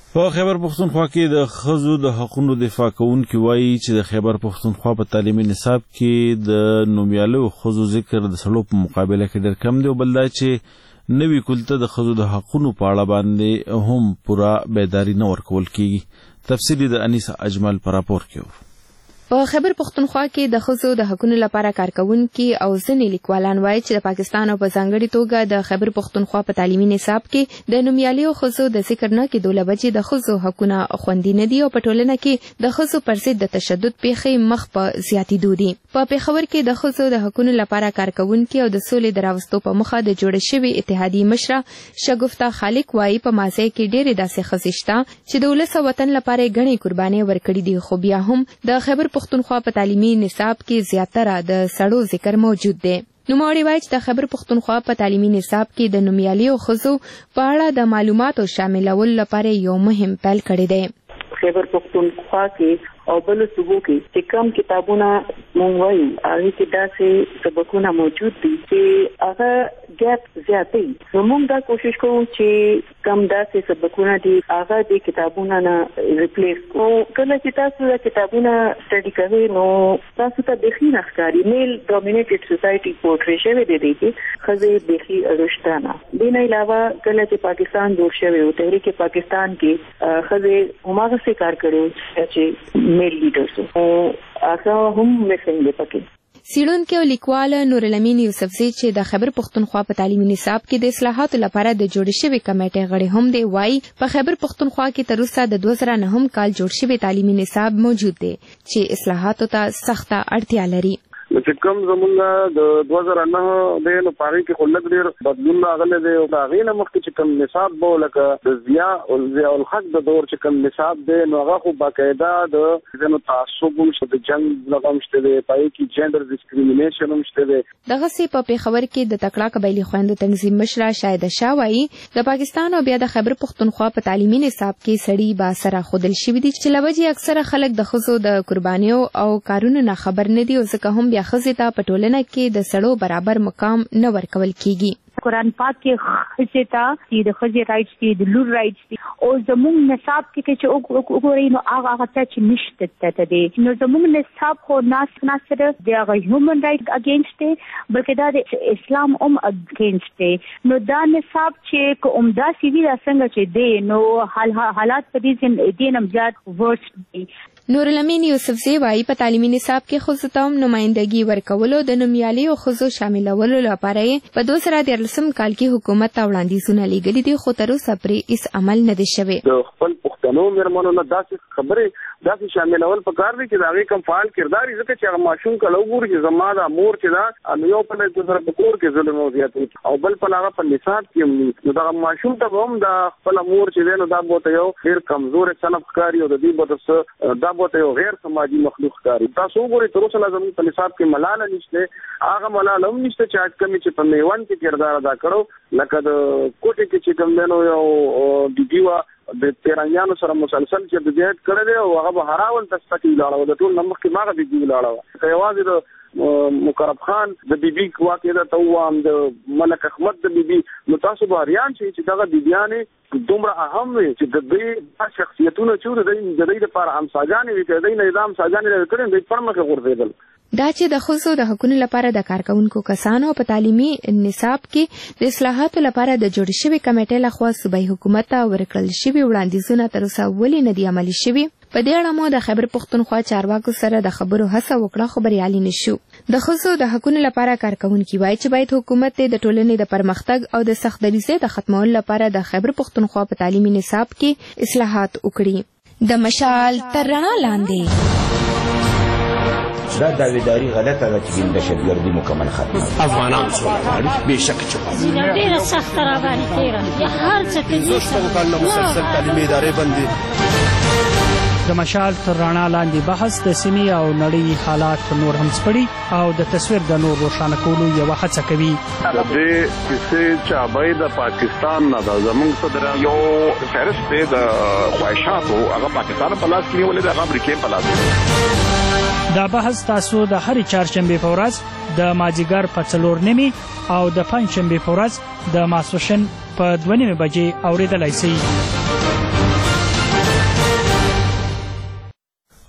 په خیبر پښتونخوا کې د ښځو د حقوقو دفاع کوونکي وایي چې د خیبر پښتونخوا په تعلیمي نصاب کې د نومیالیو ښځو ذکر د سړو په مقابله کې ډېر کم دی او بل دا چې نوي کلته د ښځو د حقوقو په اړه باندې هم پوره بیداری نه ورکول کیږي. تفصیلی د انیس اجمل پر راپور کې په خیبر پښتونخوا کې د ښځو د حقوقو لپاره کارکونکي او ځینې لیکوالان وایي چې د پاکستان او په ځانګړي توګه د خیبر پښتونخوا په تعلیمي نصاب کې د نومیالیو ښځو د ذکر نه کېدو له وجې د ښځو حقونه خوندي نه دي او په ټولنه کې د ښځو پر ضد د تشدد پیښې مخ په زیاتېدو دي. په پېښور کې د ښځو د حقوقو لپاره کارکونکي او د سولې د راوستو په موخه د جوړې شوې اتحادیې مشره شګفته خالق وایي په ماضي کې ډېرې داسې ښځې شته چې د ولس او وطن لپاره یې ګڼې قربانۍ ورکړي دي، خو بیا هم د خیبر پښتونخوا په تعلیمي نصاب کې زیاتره د سړو ذکر موجود دی. نوموړي وایي چې د خیبر پښتونخوا په تعلیمي نصاب کې د نومیالیو ښځو په اړه د معلوماتو شاملولو لپاره یو مهم پیل کړی دی. خیبر پښتونخوا کې او بل صوبو کې چې کم کتابونه مونږ وایو هغه کې داسې سبقونه موجود دي چې هغه ګیپ زیاتې. نو مونږ دا کوشش کوو چې کم داسې سبقونه دي هغه د کتابونو نه ریپلیس کوو. کله چې تاسو د کتابونه سټډي کوئ نو تاسو ته بېخي نه ښکاري میل ډومینیټډ سوسایټي پورټری شوی دی دی کې ښځې بېخي رشته نه. دې نه علاوه کله چې پاکستان جوړ شوی و تحریک پاکستان کې ښځې هماغسې کار کړی چې میل لیډرز او هغه هم مسنګ دی پکې. څېړونکی او لیکوال نورالامین یوسفزي چې د خیبر پښتونخوا په تعلیمي نصاب کې د اصلاحاتو لپاره د جوړې شوې کمیټې غړی هم دی، وایي په خیبر پښتونخوا کې تر اوسه د دوه زره نهم کال جوړ شوی تعلیمي نصاب موجود دی چې اصلاحاتو ته سخته اړتیا لري. چې کوم زمونږ د دوه زره نهه دی نو په هغې کې خو لږ ډېر بدلون راغلی دی او د هغې نه مخکې چې کوم نصاب به لکه د ضیا ضیا الحق د دور چې کوم نصاب دی نو هغه خو باقاعده د ځینو تعصب هم شته، د جنګ دغه هم شته دی، په هغې کې جینډر ډسکریمینیشن هم شته دی. دغسې په پېښور کې د تکړه قبایلي خویندو تنظیم مشره شاهده شاه وایي د پاکستان او بیا د خیبر پښتونخوا په تعلیمي نصاب کې سړي بااثره ښودل شوي دي چې له وجې اکثره خلک د ښځو د قربانیو او کارونو نه خبر نه دي او ځکه هم بیا ښځې ته په ټولنه کې د سړو برابر مقام نه ورکول کیږي. قرآن پاک کې ښځې ته چې د ښځې رایټس دي، د لور رایټس دي او زموږ نصاب کې چې وګورئ نو هغه هغه څه چې نشته ته دی. نو زموږ نصاب خو ناس نه صرف د هغه هیومن رایټ اګینسټ دی بلکې دا د اسلام هم اګینسټ دی. نو دا نصاب چې که عمده سوي دا څنګه چې دی نو حالات په دې دې هم زیات ورس دي. نورالامین یوسفزي وایي په تعلیمي نصاب کې ښځو ته هم نمایندګي ورکولو د نومیالیو ښځو شاملولو لپاره یې په دوه زره دیارلسم کال کې حکومت ته وړاندیزونه لیږلي دي خو تر اوسه پرې هېڅ عمل نه دی شوی. د خپل پښتنو مېرمنو نه داسې خبرې داسې شاملول پکار دی چې د هغې کوم فعال کردار وي، ځکه چې هغه ماشوم کله وګوري چې زما دا مور چې ده نو یو پله د سره په کور کې ظلم او زیات او بل پله هغه په نصاب کې هم نو دغه ماشوم ته به هم د خپله مور چې دی نو دا به ورته یو ډېر کمزوری صنف ښکاري او د دې به څه دا به ورته یو غیر سماجي مخلوق ښکاري. تاسو وګورئ تر اوسه لا زموږ په نصاب کې ملاله نشته، هغه ملاله هم نشته چې کمې چې په میوند کې کردار ادا کړو لکه د کوټې کې چې کوم دی نو یو بیبي وه د تیرانیانو سره مسلسل چې د جهاد کړی دی او هغه به هراول ته سپکې ولاړه وه، د ټول نه مخکې ما هغه بیبي ولاړه وه. که یوازې د مقرب خان د بیبي واقع درته ووایم د ملک احمد د بیبي نو تاسو به حیران شئ چې دغه بیبیانې دومره اهم وي چې د دوی شخصیتونه چې د دوی دپاره همساګانې وي که د دوی نه یې دا همساګانې لرې کړې نو دوی پړمخې غورځېدل. دا چې د ښځو د حقونو لپاره د کارکونکو کسانو په تعلیمي نصاب کې د اصلاحاتو لپاره د جوړې شوې کمیټې لخوا صوبایي حکومت ته ورکړل شوي وړاندیزونه تر اوسه ولې نه دي عملي شوي. په دې اړه مو د خیبر پښتونخوا چارواکو سره د خبرو هڅه وکړه خو بریالي نشو. د ښځو د حقونو لپاره کارکونکي وایي چې باید حکومت د ټولنې د پرمختګ او د سخت دریځۍ د ختمولو لپاره د خیبر پښتونخوا په تعلیمي نصاب کې اصلاحات وکړي. د مشال تر رڼا لاندې دا داویداری غلطه ده چې د دهشتګردي مکمل ختمه افغانان سوله غواړي بېشکه چې ډېره سخته راباندې تېره یا هر څه کې شپږ کلونه مسلسل تعلیمي ادارې بندي. د مشال تر رڼا لاندې بحث د سیمې او نړۍ حالات نور هم سپړي او د تصویر د نور روښانه کولو یوه هڅه کوي. د دې کیسې چابۍ د پاکستان نه ده، زموږ صدر یو فهرست دی د خواهشاتو هغه پاکستان په لاس کې نیولې ده، هغه امریکې په لاس کې. دا بحث تاسو د هرې چهارشنبې په ورځ د مازدیګر په څلور نیمې او د پنجشنبې په ورځ د ماسپښین په دوه نیمې بجې اورېدلی شئ.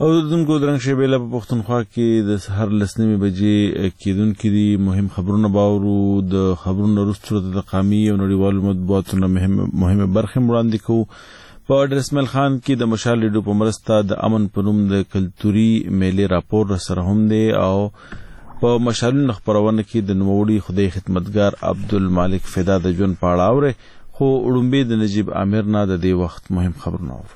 او دونکو درنګ شیبېله په پښتونخوا کې د سهار لسنیمې بجې کېدونکي دي مهم خبرونه باورو. د خبرونو وروسته د قامي او نړیوالو مطبوعاتو نه مهمه برخې وړاندې کوو. په ډېر اسماعیل خان کې د مشال ریډیو په مرسته د امن په نوم د کلتوري میلې راپور سره هم دی او په مشالونو خپرونه کې د نوموړي خدای خدمتګار عبدالمالک فدا د ژوند په اړه اورئ، خو وړومبې د نجیب عامر نه د دې وخت مهم خبرونه اورو.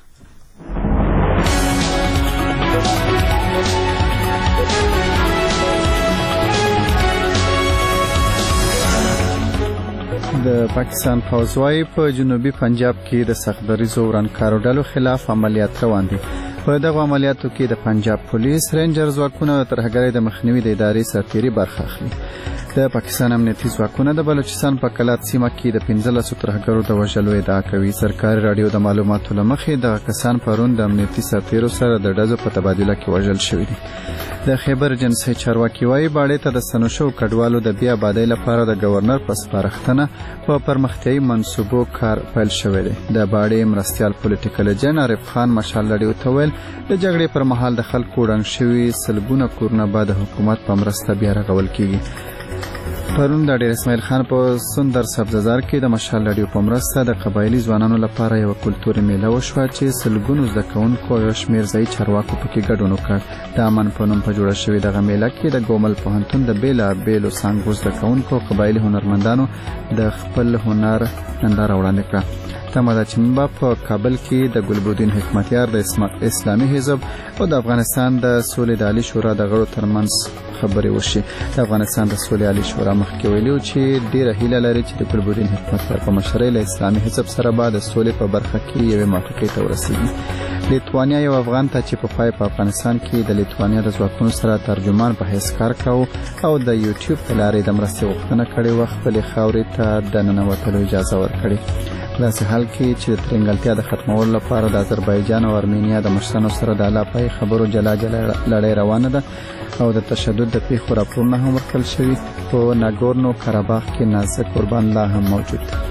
د پاکستان پوځ وايي په جنوبي پنجاب کې د سختدریزو ورانکارو ډلو خلاف عملیات روان دي. په دغه عملیاتو کې د پنجاب پولیس، رینجر ځواکونه او ترهګرۍ د مخنیوي د ادارې سرتیري برخه اخلي. د پاکستان امنیتي ځواکونه د بلوچستان په کلات سیمه کې د پنځلسو ترهګرو د وژلو ادعا کوي. سرکاري راډیو د معلوماتو له مخې دغه کسان پرون د امنیتي سرتیرو سره د ډزو په تبادله کې وژل شوي دي. د خیبر جنسي چارواکي وايي باړې ته د ستنو شوو کډوالو د بیا آبادۍ لپاره د گورنر په سپارښتنه په پرمختیایي منصوبو کار پیل شوی دی. د باړې مرستیال پولیټیکل ایجنټ عارف خان مشال راډیو ته ویل د جګړې پر مهال د خلکو ړنګ شوي سلګونه کورونه به د حکومت په مرسته بیا رغول کیږي. پرون د ډېر اسماعیل خان په سندر سبززار کې د مشال راډیو په مرسته د قبایلي ځوانانو لپاره یو کلتوري میله وشوه چې سلګونو زده کوونکو یو شمېر ځایي چارواکو پکې ګډون وکړ. د امن په نوم په جوړه شوې دغه میله کې د ګومل پوهنتون د بېلابېلو څانګو زده کوونکو قبایلي هنرمندانو د خپل هنر ننداره وړاندې کړه. تمه ده چې موږ په کابل کې د ګلبدین حکمتیار د اسلامي حزب او د افغانستان د سولې د عالي شورا د غړو ترمنځ خبرې وشي. د افغانستان د سولې عالي شورا مخکې ویلي چې ډېره هیله لري چې د ګلبدین حکمتیار په مشرۍ له اسلامي حزب سره به د سولې په برخه کې یوې موافقې ته ورسېږي. لیتوانیا یو افغان ته چې په پای په افغانستان کې د لیتوانیا د ځواکونو سره ترجمان په حیث کار کاوه او د یوټیوب په لارې د مرستې غوښتنه کړې وه، خپلې خاورې ته د ننوتلو اجازه ورکړې. داسې حال کې چې د ترنګلتیا د ختمولو لپاره د آذربایجان او ارمینیا د مشرانو سره د الاپای خبرو جلا جلا لړۍ روانه ده او د تشدد د پیښو راپورونه هم ورکړل شوي. په ناګورنو کاراباخ کې نازک قربان لا هم موجود دی.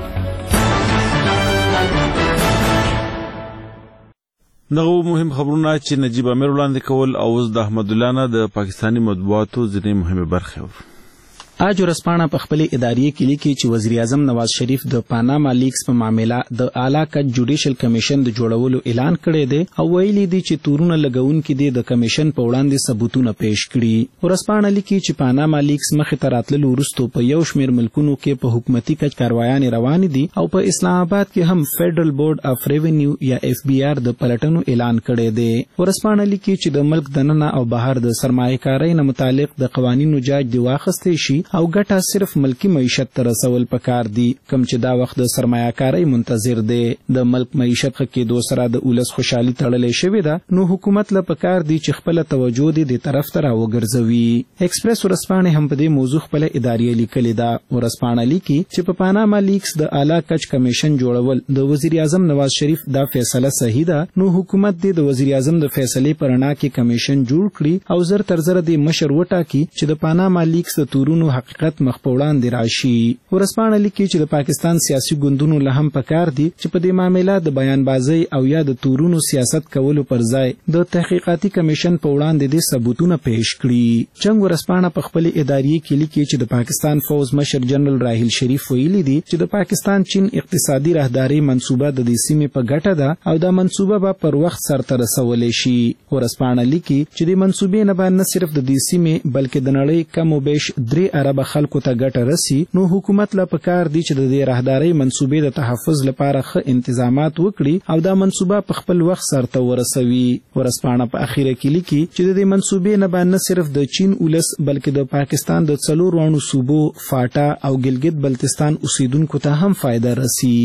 دغه مهم خبرونه چې نجیب عامر وړاندې کول او اوس د احمد الله نه د پاکستاني مطبوعاتو ځینې مهمه برخې ورو. آج ورځپاڼه په خپل اداري کې لیکي چې وزیر اعظم نواز شریف د پاناما لیکس په معاملې د اعلی کچ جوډیشل کمیشن د جوړولو اعلان کړی دی او ویلي دی چې تورونه لګونکي دي د کمیشن په وړاندې ثبوتونه پیش کړي. ورځپاڼه لیکي چې پاناما لیکس مخې ته راتللو وروسته په یو شمېر ملکونو کې په حکومتي کچ کاروایانې روانې دي او په اسلام آباد کې هم فیډرل بورډ اف ریونیو یا اف بی آر د پلټنو اعلان کړی دی. ورځپاڼه لیکي چې د ملک دننه او بهر د سرمایه‌کارۍ نه متعلق د قوانینو جاج دی واخیستې شي او ګټه صرف ملکی معیشت ته رسول پکار دي، کم چې دا وخت د سرمایه‌کارۍ منتظر دی. د ملک معیشت ښه کېدو سره د ولس خوشحالي تړلې شوې ده، نو حکومت له پکار دی چې خپله توجه دې دې طرف ته راوګرځوي. ایکسپریس ورځپاڼې هم په دې موضوع خپله اداریه لیکلې ده. ورځپاڼه لیکي چې په پاناما لیکس د اعلی کچ کمیشن جوړول د وزیر اعظم نواز شریف دا فیصله صحیح ده، نو حکومت دې د وزیر اعظم د فیصلې پر رڼا کې کمیشن جوړ کړي او زر تر زره دې مشر وټاکي چې د پاناما لیکس د تورونو حقیقت مخ په وړاندې راشي. ورځپاڼه لیکي چې د پاکستان سیاسي ګوندونو له هم پکار دي چې په دې معاملې د بیانبازۍ او یا د تورونو سیاست کولو پر ځای د تحقیقاتي کمیشن په وړاندې د ثبوتونه پیش کړي. جنگ ورځپاڼه په خپل اداري کې لیکي چې د پاکستان فوز مشر جنرال راحیل شریف ویلي دي چې د پاکستان چین اقتصادي راهداري منصوبه د دې سیمې په ګټه ده او دا منصوبه به پر وخت سرته رسولې شي. ورځپاڼه لیکي چې د منصوبې نه باندې صرف د دې سیمې بلکې د نړۍ کم او بیش درې اربه خلکو ته ګټه رسي، نو حکومت لا پکار دی چې د دې راهدارۍ منصوبې د تحفظ لپاره ښه انتظامات وکړي او دا منصوبه په خپل وخت سرته ورسوي. ورځپاڼه په اخیره کې لیکي چې د دې منصوبې نه باندې صرف د چین ولس بلکې د پاکستان د څلور وانو صوبو فاټا او ګلګت بلتستان اوسیدونکو ته هم فایده رسي.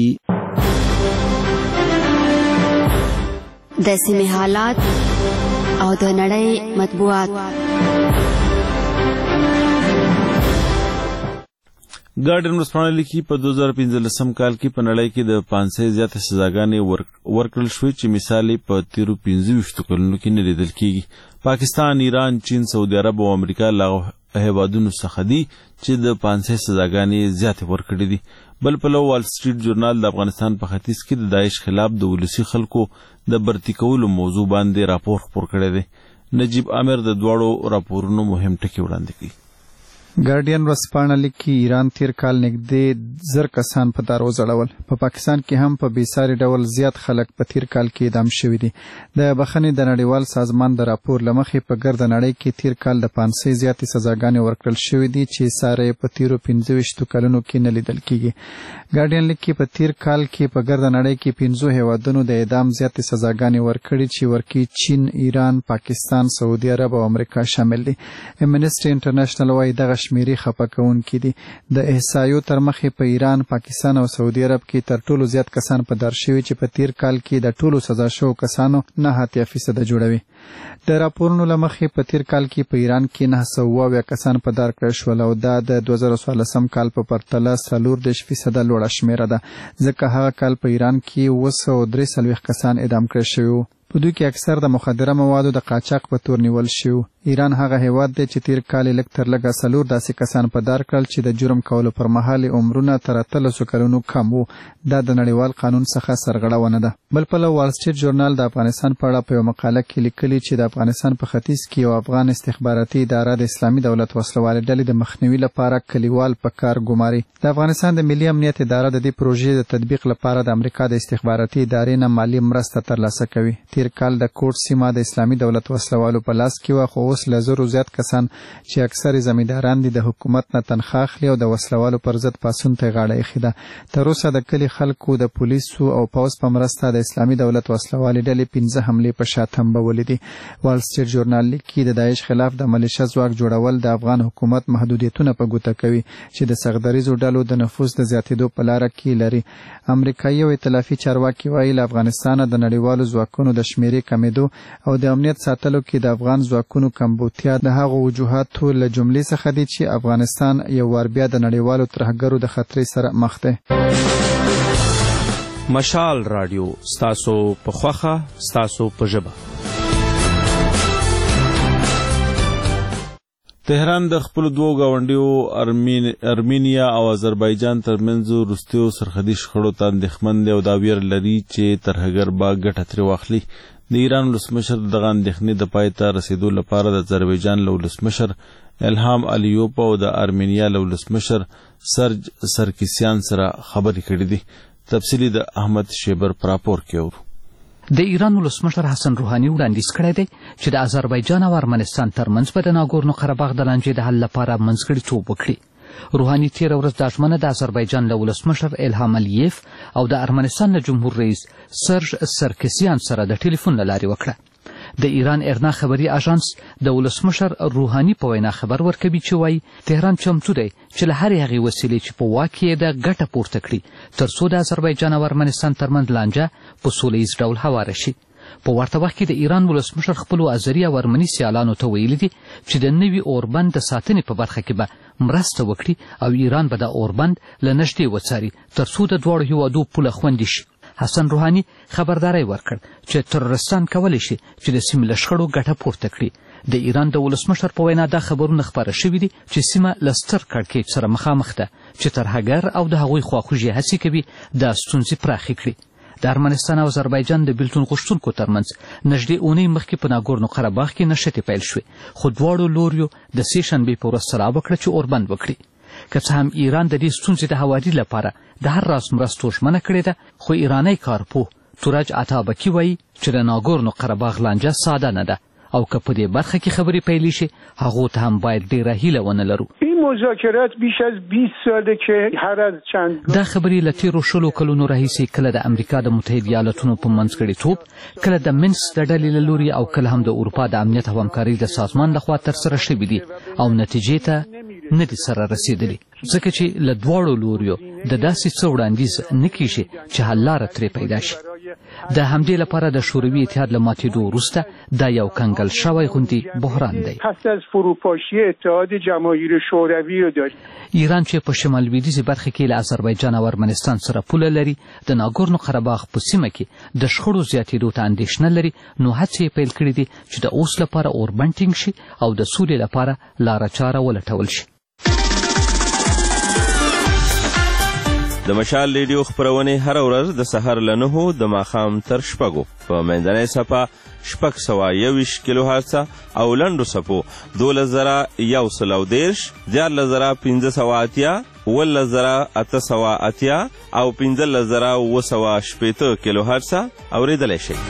د سیمې حالات او د نړۍ مطبوعات. ګارډین ورځپاڼه لیکي په دوه زره پنځلسم کال کې په نړۍ کې د پانس سوه زیاتې سزاګانې ورکړل شوې چې مثال یې په تیرو پنځه ویشتو کلونو کې نه لیدل کېږي. پاکستان، ایران، چین، سعودي عرب او امریکا له هیوادونو څخه دي چې د پانس سوه سزاګانې زیاتې ورکړې دي. بل پلو وال سټریټ جورنال د افغانستان په ختیځ کې د داعش خلاف د ولسي خلکو د برتی کولو موضوع باندې راپور خپور کړی دی. نجیب عامر د دواړو راپورونو مهم ټکي وړاندې کړي. ګارډین ورځپاڼه لیکي ایران تیر کال نږدې زر کسان په دار وځړول. په پاکستان کې هم په بېساري ډول زیات خلک په تیر کال کې اعدام شوي دي. د بخښنې د نړیوال سازمان د راپور له مخې په ګرده نړۍ کې تیر کال د پانس سوه زیاتې سزاګانې ورکړل شوې دي چې ساره یې په تیرو پنځه ویشتو کلونو کې نه لیدل کېږي. ګارډین لیکي په تیر کال کې په ګرده نړۍ کې پنځو هیوادونو د اعدام زیاتې سزاګانې ورکړي چې ورکي چین، ایران، پاکستان، سعودي عرب او امریکا شامل دي. امنیسټي انټرنیشنل وايي دغه شمیرې خفه کوونکې دي. د احصایو تر مخې په ایران، پاکستان او سعودي عرب کې تر ټولو زیات کسان په دار شوي چې په تیر کال کې د ټولو سزا شوو کسانو نه اتیا فیصده جوړوي. د راپورونو له مخې په تیر کال کې په ایران کې نه سوه اویا کسان په دار کړل شول او دا د دوه زره څوارلسم کال په پرتله څلور دېرش فیصده لوړه شمیره ده، ځکه هغه کال په ایران کې اوه سوه درې څلوېښت کسان اعدام کړل شوي وو. په دوی کې اکثر د مخدره موادو د قاچاق په تور نیول شوي. ایران هغه هیواد دی چې تیر کال لږ تر لږه څلور داسې کسان په دار کړل چې د جرم کولو پر مهال عمرونه تر اتلسو کلونو کم وو. دا د نړیوال قانون څخه سرغړونه ده. بل پلو وال سټریټ جورنال د افغانستان په اړه په یوه مقاله کې لیکلي چې د افغانستان په ختیځ کې یو افغان استخباراتي اداره د اسلامي دولت وسلوالې ډلې د مخنیوي لپاره کلیوال په کار ګماري. د افغانستان د ملي امنیت اداره د دې پروژې د تطبیق لپاره د امریکا د استخباراتي ادارې نه مالي مرسته ترلاسه کوي. تیر کال د کوټ سیمه د اسلامي دولت وسلوالو په لاس کې وه، خو اوس له زرو زیات کسان چې اکثر زمینداران دي د حکومت نه تنخواه اخلي او د وسلوالو پر ضد پاڅون ته غاړه ایښې ده. تر اوسه د کلي خلکو د پولیسو او پوځ په مرسته د اسلامي دولت وسلوالې ډلې پنځه حملې په شا تنبولې دي. وال سټریټ جورنال لیکي د داعش خلاف د ملیشه ځواک جوړول د افغان حکومت محدودیتونه په ګوته کوي چې د سغدریزو ډلو د نفوذ د زیاتېدو په لاره کې لري. امریکایي او ائتلافي چارواکي وایي له افغانستانه د نړیوالو ځواکونو د شمیرې کمېدو او د امنیت ساتلو کې د افغان ځواکونو کمبودتیا د هغو وجوهاتو له جملې څخه دي چې افغانستان یو وار بیا د نړیوالو ترهګرو د خطرې سره مخ دی. مشال رادیو ستاسو په خوښه، ستاسو په ژبه. تهران د خپل دوه ګاونډیو ارمینیا او آذربایجان ترمنځ وروستیو سرحدي شخړو ته اندېښمن دی او دا ویر لري چې ترهګر به ګټه ترې واخلي. د ایران ولسمشر دغه اندېښنې د پای ته رسیدو لپاره د آذربایجان له ولسمشر الهام الیوف او د ارمینیا له ولسمشر سرج سرکیسیان سره خبرې کړې دي. تفصیلی د احمد شیبر په راپور کې اورو. د ایران ولسمشر حسن روحاني وړاندیز کړی دی چې د آذربایجان او ارمنستان ترمنځ به د ناګورنو قرهباغ د لانجې د حل لپاره منځګړیتوب وکړي. روحاني تېره ورځ دا ژمنه د آذربایجان له ولسمشر الهام الیف او د ارمنستان له جمهور رئیس سرج سرکسیان سره د ټلیفون له لارې وکړه. د ایران ارنا خبري اژانس د ولسمشر روحاني په وینا خبر ورکوي چې وایي تهران چمتو دی چې له هرې هغې وسیلې چې په واک یې ده ګټه پورته کړي تر څو د آذربایجان او ارمنستان ترمنځ لانجه په سوله ییز ډول هواره شي. په ورته وخت کې د ایران ولسمشر خپلو آذري او ارمني سیالانو ته ویلي دي چې د نوي اوربند د ساتنې په برخه کې به مرسته وکړي او ایران به د اوربند له نږدې وڅاري تر څو د دواړو هیوادو پوله خوندي شي. حسن روحاني خبرداری ورکړ چې ترورستان کولی شي چې د سیمې له شخړو ګټه پورته کړي. د ایران د ولسمشر په وینا دا خبرونه خپاره شوي دي چې سیمه له ستر کړکېچ سره مخامخ ده چې ترهګر او د هغوی خواخوږي هڅې کوي دا ستونزې پراخې کړي. د ارمنستان او آذربایجان د بیلتون غوښتونکو ترمنځ نږدې اونۍ مخکې په ناګورنو قرهباغ کې نښتې پیل شوې، خو دواړو لوریو د سې شنبې په ورځ سلا وکړه چې اوربند وکړي. که څه هم ایران د دې ستونزې د هواري لپاره د هر راز مرستو ژمنه کړې ده، خو ایرانی کارپوه تورج اتابکي وایي چې د ناګورنو قرهباغ لانجه ساده نه ده او که په دې برخه کې خبرې پیلې شي هغو ته هم باید ډېره هیله ونه لرو. مذاکرات بیش از بیست ساله که هر از چند دا خبرې له تیرو شلو کلونو راهیسې کله د امریکا د متحده ایالتونو په منځګړیتوب، کله د منس د ډلې له لوري او کله هم د اروپا د امنیت او همکارۍ د سازمان لخوا ترسره شوي دي او نتیجې ته نه دي سره رسېدلي، ځکه چې له دواړو لوریو د داسې څه وړاندیز نه کیږي چې حل لاره ترې پیدا شي. د همدې لپاره د شوروي اتحاد له ماتېدو وروسته دا یو کنګل شوی غوندې بحران دی. پس از فروپاشی اتحاد جماهیر شوروی رو داشت. ایران چې په شمال لویدیځې برخه کې له آذربایجان او ارمنستان سره پوله لري، د ناګورنو قرهباغ په سیمه کې د شخړو زیاتېدو ته اندېښنه لري، نو هڅې یې پیل کړي دي چې د اوس لپاره اوربند ټینګ شي او د سولې لپاره لاره چاره ولټول شي. د مشال ریډیو خپرونې هره ورځ د سهار له نهو د ماښام تر شپږو په منځنۍ څپه شپږ سوه یوویشت کیلو هرڅه او لنډو څپو دولس زره یو سل او دېرش، دیارلس زره پنځه سوه اتیا، اوولس زره اته سوه اتیا او پنځلس زره اووه سوه شپېته کیلو هرڅه اورېدلی شئ.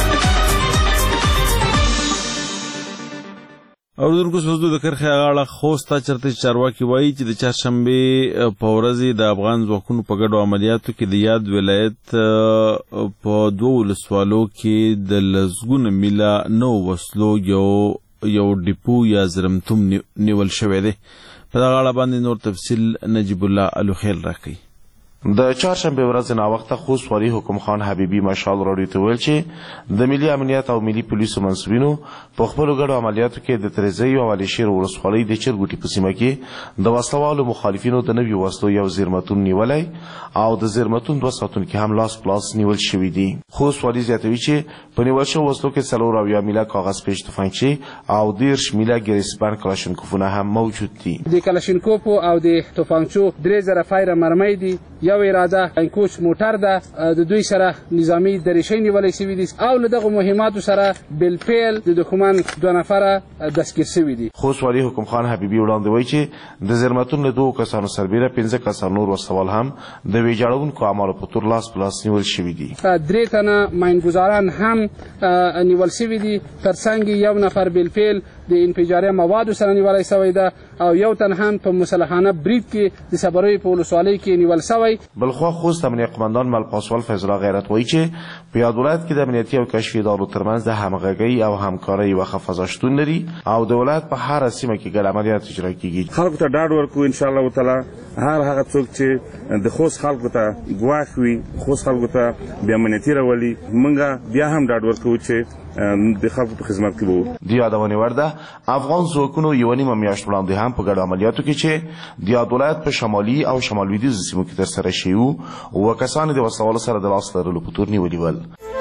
اوریدونکو سوزدو د کرښې غاړه خوست ته چرته چارواکي وایي چې د چهارشنبې په ورځې د افغان ځواکونو په ګډو عملیاتو کې د یاد ولایت په دوو ولسوالو کې د لسګونه میله نوو وسلو یو یو ډیپو یا زرمتوم نیول شوی دی. په دغه اړه باندې نور تفصیل نجیب الله الوخیل راکوي. د چهارشنبې ورځ ناوخته خوست والي حکم خان حبیبي مشال راډیو ته ویل چې د ملي امنیت او ملي پولیسو منصبینو په خپلو ګډو عملیاتو کې د تریزۍ او عليشیر ولسوالۍ د چرګوټي په سیمه کې د وسلوالو مخالفینو د نویو وسلو یو زیرمتون نیولی او د زیرمتون دوه ساتونکي هم لاس په لاس نیول شوي دي. خوست والي زیاتوي چې په نیول شوو وسلو کې څلور اویا میله کاغذ پیچ تفنګچې او دېرش میله ګریسبن کلاشینکوفونه هم موجود دي. د کلاشینکوف او د تفنګچو درې زره فایره مرمۍ دي، یو اراده انکوچ موټر ده، د دوی سره نظامی دریشۍ نیولې شوي دي او له دغو مهماتو سره بالفعل د دښمن دوه نفره دستګیر شوي دي. خوست والي حکم خان حبیبي وړاندې وایي چې د زیرمتون له دوو کسانو سربیره پنځه کسان نور وسوال هم د ویجاړونکو اعمالو په تور لاس په لاس نیول شوي دي. درې تنه ماینګزاران هم نیول شوي دي، ترڅنګ یو نفر بالفعل د انفجاري موادو سره نیولای شوی ده او یو تن هم په مسلحانه برید کې د صبروي په ولسوالۍ کې نیول شوی. بلخوا خوست امنیه قماندان مل پاسوال فیض الله غیرت وایي چې په یاد ولایت کې د امنیتي او کشفي ادارو ترمنځ د همغږۍ او همکارۍ یوه فضا شتون لري او د ولایت په هره سیمه کې ګډ عملیات اجرا کیږي. خلکو ته ډاډ ورکوو انشاءالله تعالی هر هغه څوک چې د خوست خلکو ته ګواښ وي، خوست خلکو ته بې امنیتي راولي، موږ بیا هم ډاډ ورکوو چې د خلکو په خدمت کې وو. د یادونې وړ ده افغان ځواکونو یوه نیمه میاشت وړاندې هم په ګډو عملیاتو کې چې د یاد ولایت په شمالي او شمال لویدیځو سیمو کې ترسره شوي وو اووه کسان د وسلوالو سره د لاس لرلو په تور نیولي ول.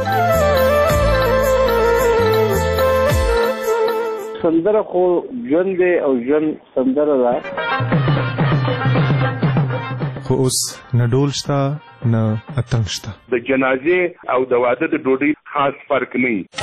سندره خو ژوند دی او ژوند سندره ده، خو اوس نه ډول شته نه اتڼ شته. د جنازې او د واده د ډوډۍ خاص فرق نه وي.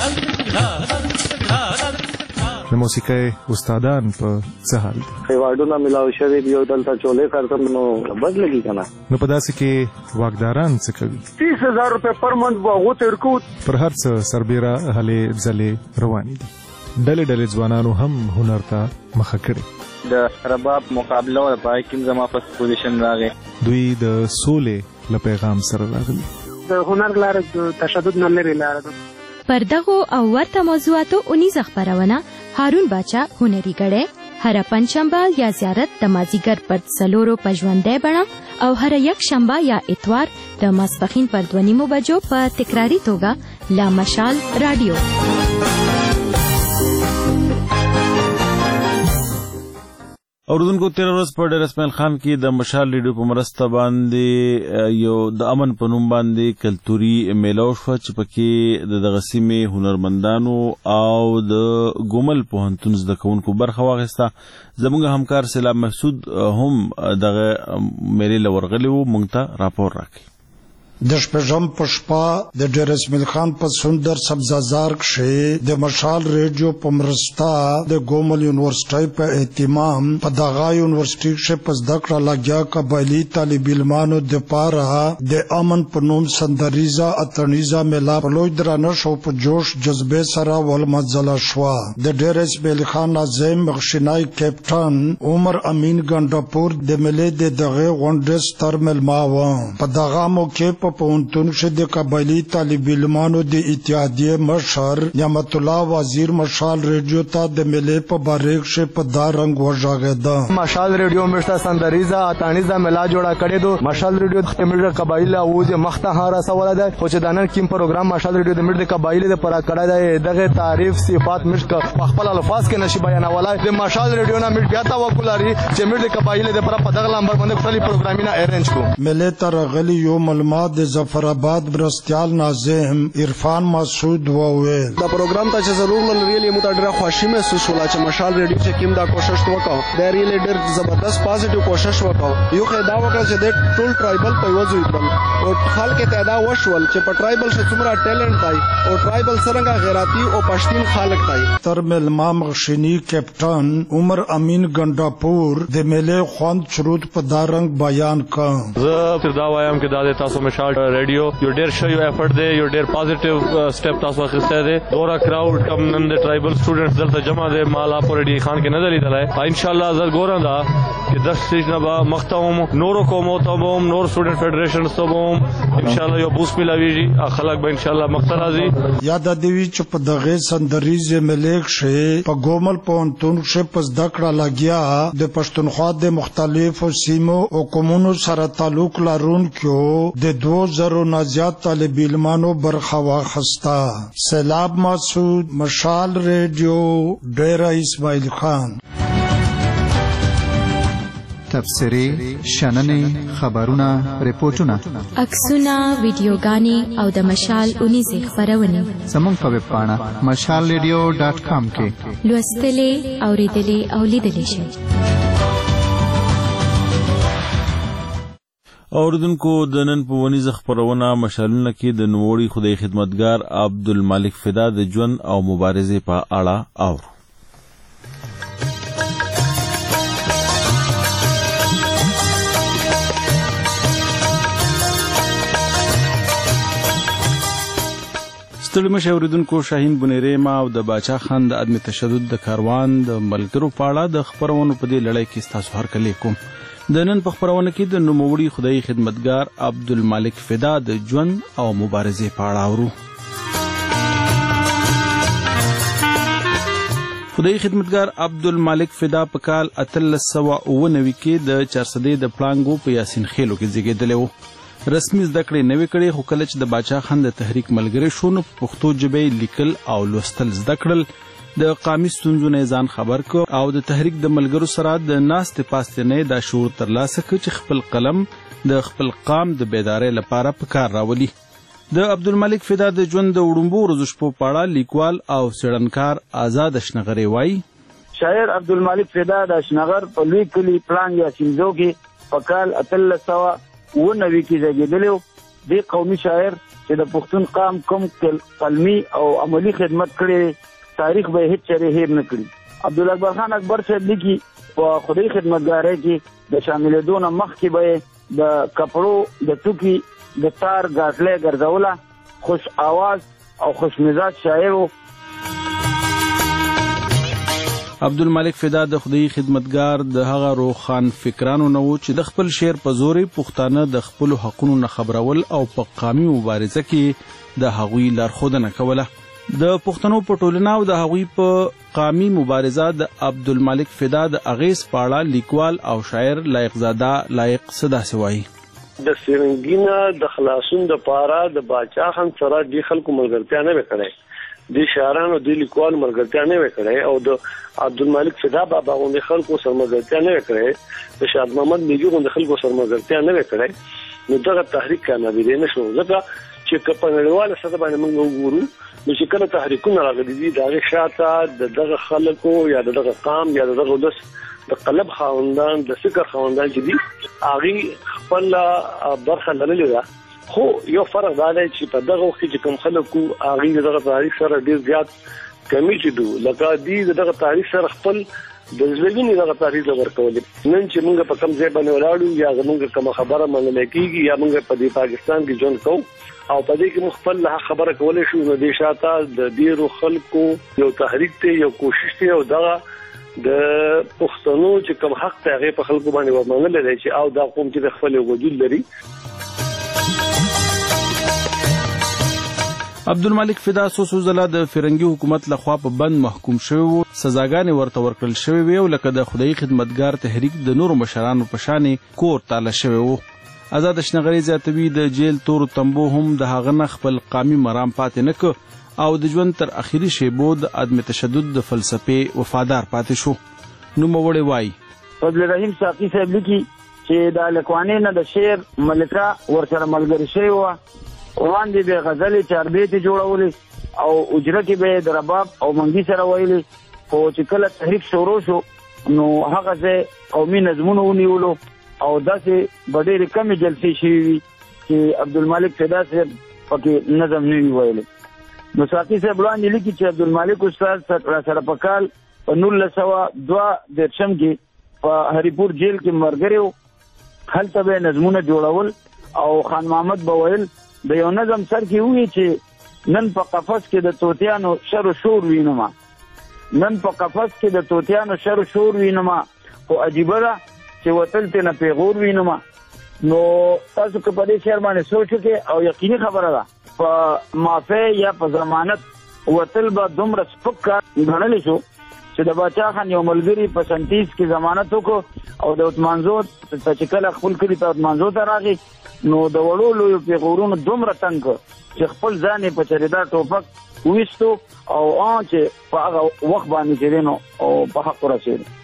د موسیقۍ استادان په څه حال دي؟ ایوارډونه ملاو شوي دي او دلته چولې کارتم نو بد لګي که نه. نو په داسې کې واکداران څه کوي؟ تیس هزار روپۍ پر منت به هغو ته ورکوو. پر هر څه سربیره هلې ځلې روانې دي. ډلې ډلې ځوانانو هم هنر ته مخه کړې. د رباب مقابله وه، پای کې زما فست پوزیشن راغی. دوی د سولې له پیغام سره راغلي. د هنر لاره د تشدد نه لرې لاره ده. پر دغو او ورته موضوعاتو اونیزه خپرونه هارون باچا هنري ګړی هره پنجشنبه یا زیارت د مازیګر پر څلورو په ژوندۍ بڼه او هره یک شنبه یا اتوار د ماسپښین پر دوه نیمو بجو په تکراري توګه لا مشال راډیو. اوردونکو تیر ورځ په ډېر اسماعیل خان کې د مشال ریډیو په مرسته باندې یو د امن په نوم باندې کلتوري میله وشوه چې پکې د دغه سیمې هنرمندانو او د ګومل پوهنتون زده کوونکو برخه واخیسته. زموږ همکار سیلاب محسود هم دغه میلې له ورغلي وو، موږ ته راپور راکړي. د شپږم په شپه د ډېر اسماعیل خان په سندر سبزازار کښې د مشال ریډیو په مرسته د ګومل یونیورسټۍ په اهتمام په دغه یونیورسټۍ کښې په زده کړه لګیا قبایلي طالب علمانو دپاره د امن په نوم سندریزه اتڼیزه میله په لوی درنښت او په جوش جذبې سره ولمنځله شوه. د ډېر اسماعیل خان ناظم مخشینی کیپټن عمر امین ګنډاپور د میلې د دغې غونډې ستر مېلمه و. په دغه موقع په پوهنتون کې د قبایلی طالب علمانو د اتحادیې مشر نعمت الله وزیر مشال ریډیو ته د ملې په باره کې په دا رنګ وژغېده. مشال ریډیو مشته سندریزه اتانیزه ملا جوړه کړې دو. مشال ریډیو د ملي قبایل او د مخته هاره سواله ده خو چې د نن کوم پروګرام مشال ریډیو د ملي قبایل د پرا کړه ده دغه تعریف صفات مشک په خپل الفاظ کې نشي بیانولای. د مشال ریډیو نه مل بیا توکل لري چې مل د قبایل د پر په دغه لمبر باندې خپل پروګرامینه ارینج کو. ملې تر غلی یو معلومات د ظفر آباد برستیال ناظم عرفان مسعود وویل دا پروګرام ته چې ضرور لري مو ته ډېر خوشی محسوس ولا چې مشال ریډیو چې کوم دا کوشش وکاو دا ریل ډېر زبردست پازیټیو کوشش وکاو. یو خدا وکړه چې د ټول ټرایبل په وځو کړل او خلک ته دا وشول چې په ټرایبل څخه څومره ټیلنټ دی او ټرایبل څنګه غیرتی او پښتون خلک دی. ترمل امام غشنی کیپټن عمر امین ګنداپور د ملې خوند شروط په دارنګ بیان کړ. زه تر دا وایم چې د تاسو مشال ریډیو یو ډیر ښه یو افورت دی یو ډیر پازیټیو سټپ تاسو اخیسته دی. دورا کراود کم نن د ټرایبل سټوډنټس دلته جمع دي مالا پورډي خان کې نه دلیدلای. ان شاء الله زه ګورم دا چې د سټیج نه به مختوم نورو کومو ته هم نور سټوډنټ فدریشن ته هم ان شاء الله یو بوس ملاویږي خلک به ان شاء الله مختار راځي. یاد دی چې په دغه سندریزه ملک شه په ګومل پونتون شه پس دکړه لګیا د پښتونخوا د مختلفو سیمو او کومونو سره تعلق لرونکو د دوه زرو نه زیات طالب علمانو برخه واخستا. سیلاب مسعود مشال ریډیو ډیره اسماعیل خان. تفسیری شننې خبرونه ریپورتونه عکسونه ویډیوګانې او د مشال اونیزه خبرونه زموږ په ویب پاڼه مشال ریډیو ډاټ کام کې لوستلې اوریدلې او لیدلې شئ. اوردونکو د نن په ونیزه خبرونه مشالونه کې د نوړي خدای خدمتګار عبدالمالک فدا د ژوند او مبارزې په اړه اور ستړي مشه اوریدونکو شاهین بنيري ما او د باچا خان د عدم تشدد د کاروان د ملګرو پاړه د خبرونو په دې لړۍ کې تاسو هر کله کوم د نن په خبرونه کې د نوموړي خدای خدمتګار عبدالمالک فدا د ژوند او مبارزې پاړه اورو. خدای خدمتګار عبدالمالک فدا په کال اتلس سوه اوه نوي کې د چارسدې د پلانګو په یاسین خیلو کې زیږېدلی و. رسمي زده کړې نه وې کړې خو کله چې د باچا خان د تحریک ملګری شو نو په پښتو ژبې لیکل او لوستل زده کړل. د قامي ستونزو نه ځان خبر کړ او د تحریک د ملګرو سره د ناستې پاستې نه دا شعور ترلاسه کړ چې خپل قلم د خپل قام د بیدارۍ لپاره په کار راولي. د عبدالمالک فدا د ژوند د وړومبو ورځو شپو په اړه لیکوال او څېړنکار آزاد اشنغري وایي شاعر عبدالمالک فدا د اشنغر په لوی کلي پلان یاسینزو کې په کال اتلس سوه اوه نوي کې زیږېدلی. دی قومي شاعر چې د پښتون قام کوم قلمي او عملي خدمت کړی تاریخ به هیڅ چېرې هیر نه کړي. عبدالاکبر خان اکبر صاحب لیکي په خدای خدمتګارۍ کې د شاملېدو نه مخکې به د کپړو د ټوکي د تار ګاټلۍ ګرځوله. خوش آواز او خوش مزاج شاعر و. عبدالمالک فدا د خدای خدمتګار د هغه روخان فکرانو نه و چې د خپل شعر په زوري پښتانه د خپل حقونو نه خبرول او په قامي مبارزه کې د هغوی لارښودنه کوله. د پښتنو په ټولنه او د هغوی په قامي مبارزه د عبدالمالک فدا د اغیز پاړه لیکوال او شاعر لایق زاده لایق صدا سوای د سرنګینه د خلاصون د پاره د باچا خان سره د خلکو ملګرتیا نه وکړي د شاعرانو د لیکوال ملګرتیا نه وکړي او د عبدالمالک فدا بابا غوندې خلکو سره ملګرتیا نه وکړي د شاد محمد میجو غوندې خلکو سره ملګرتیا نه وکړي نو دغه تحریک کامیابی نه شو. ځکه چې په نړیواله سطح باندې موږ وګورو نو چې کله تحریکونه راغلي دي د هغې شاته د دغه خلکو یا د دغه قام یا د دغه ولس د قلب خاوندان د فکر خاوندان چې دي هغې خپله برخه لرلې ده. خو یو فرق دا دی چې په دغه وخت کې چې کوم خلکو هغې دغه تاریخ سره ډېر زیات کمیټډ وو لکه دوی د دغه تاریخ سره خپل د زړګي دغه تاریخ ورکولې. نن چې موږ په کوم ځای باندې ولاړو یا زموږ کومه خبره منل کېږي یا موږ په دې پاکستان کې ژوند کوو او په دې کې موږ خپل خبره کولی شو نو دې شاته د ډېرو خلکو یو تحریک دی یو کوشش دی او دغه د پښتنو چې کوم حق دی هغې په خلکو باندې ومنلی دی چې او دا قوم چې د خپل وجود لري. عبدالمالک فدا څو څو ځله د فرنګي حکومت لخوا په بند محکوم شوی و، سزاګانې ورته ورکړل شوې وې او لکه د خدای خدمتګار تحریک د نورو مشرانو په شانې کور تاله شوی و. آزاد شنغري زیاتوي د جیل تورو تنبو هم د هغه نه خپل قامي مرام پاتې نه که او د ژوند تر اخري شیبو د عدم تشدد د فلسفې وفادار پاتې شو. نوموړی وایي فضل رحیم ساقي صاحب لیکي چې د لکوانې نه د شعر ملکه ورسره ملګري شوې وه، وړاندې به غزلې چاربیتې جوړولې او اجره کې به د رباب او منګي سره ویلې. خو چې کله تحریک شروع شو نو هغه ځای قومي نظمونه ونیولو او داسې به ډېرې کمې جلسې شوي وي چې عبدالمالک فدا صاحب پکې نظم نه وي ویلی. نو ساقي صاحب وړاندې لیکي چې عبدالمالک استاد را سره په کال په نولس سوه دوه دېرشم کې په هریپور جیل کې ملګری و. هلته به نظمونه جوړول او خان محمد به ویل د یو نظم سر کې وی چې نن په قفس کې د توتیانو شر و شور وینما، نن په قفس کې د توتیانو شر و شور وینما، خو عجیبه ده چې وتل ته نه پیغور وینما. نو تاسو که په دې شعر باندې سوچ وکړئ او یقیني خبره ده په معافی یا په ضمانت وتل به دومره سپک کار ګڼلی شو چې د باچا خان یو ملګري په سنتیس کې ضمانت وکړو او د عثمانزو ته چې کله خپل کلي ته عثمانزو ته راغی نو د وړو لویو پیغورونو دومره تنګ چې خپل ځان یې په چریدار ټوپک وویستو او آن چې په هغه وخت باندې چې دی نو په حق ورسېد.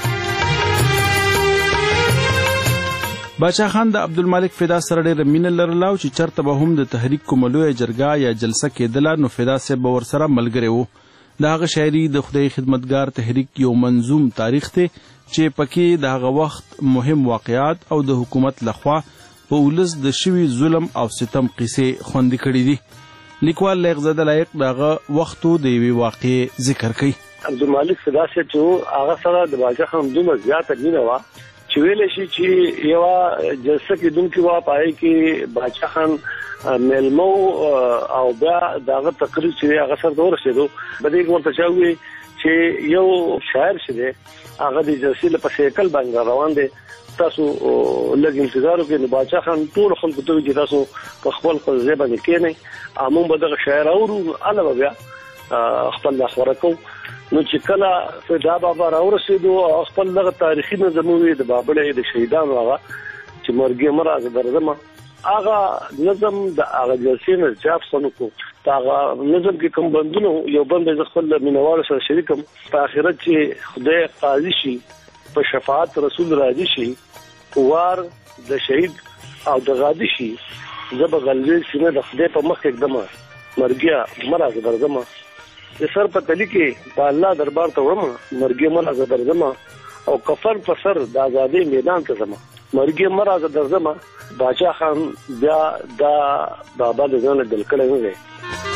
باچا خان د عبدالمالک فدا سره ډېره مینه لرله او چې چېرته به هم د تحریک کومه لویه جرګه یا جلسه کېدله نو فدا صاحب به ورسره ملګری و. د هغه شاعري د خدای خدمتګار تحریک یو منظوم تاریخ دی چې پکې د هغه وخت مهم واقعات او د حکومت لخوا په ولس د شوي ظلم او ستم قصې خوندي کړي دي. لیکوال لیغزاده لایق دغه وختو د یوې واقعې ذکر کوي. عبدالمالک فدا صاحب چې هغه سره د باچا خان دومره زیاته مینه وه چې ویلی شي چې یوه جلسه کېدونکې وه په هغې کې باچا خان میلمه او بیا د هغه تقریر چې دی هغه سر ته ورسېدو. په دې کې ورته چا وویل چې یو شاعر چې دی هغه د جلسې له په سیکل باندې روان دی، تاسو لږ انتظار وکړئ. نو باچا خان ټولو خلکو ته وایي چې تاسو په خپل خپل ځای باندې کښېنئ، موږ به دغه شاعر اورو، هله به بیا خپل لاخوره کوو. نو چې کله فدا بابا راورسېدو او خپل دغه تاریخي نظمونه د بابړې د شهیدانو هغه چې مرګې مه راځه درځمه، هغه نظم د هغه جلسې نه چاپ سم کړو. په هغه نظم کې کوم بندونه یو بند زه خپل مینوالو سره شریکم، په آخرت چې خدای قاضي شي په شفاعت رسول راضي شي، وار د شهید او د غادي شي، زه به غلبې سینه د خدای په مخ کې ږدمه، مرګیه مه راځه درځمه، د سر په تلي کې د الله دربار ته وړمه، مرګیه مه راځه درځمه، او کفن په سر د ازادۍ میدان ته ځمه، مرګیه مه راځه درځمه. باچا خان بیا دا بابا د ځان ګل کړی نه دی.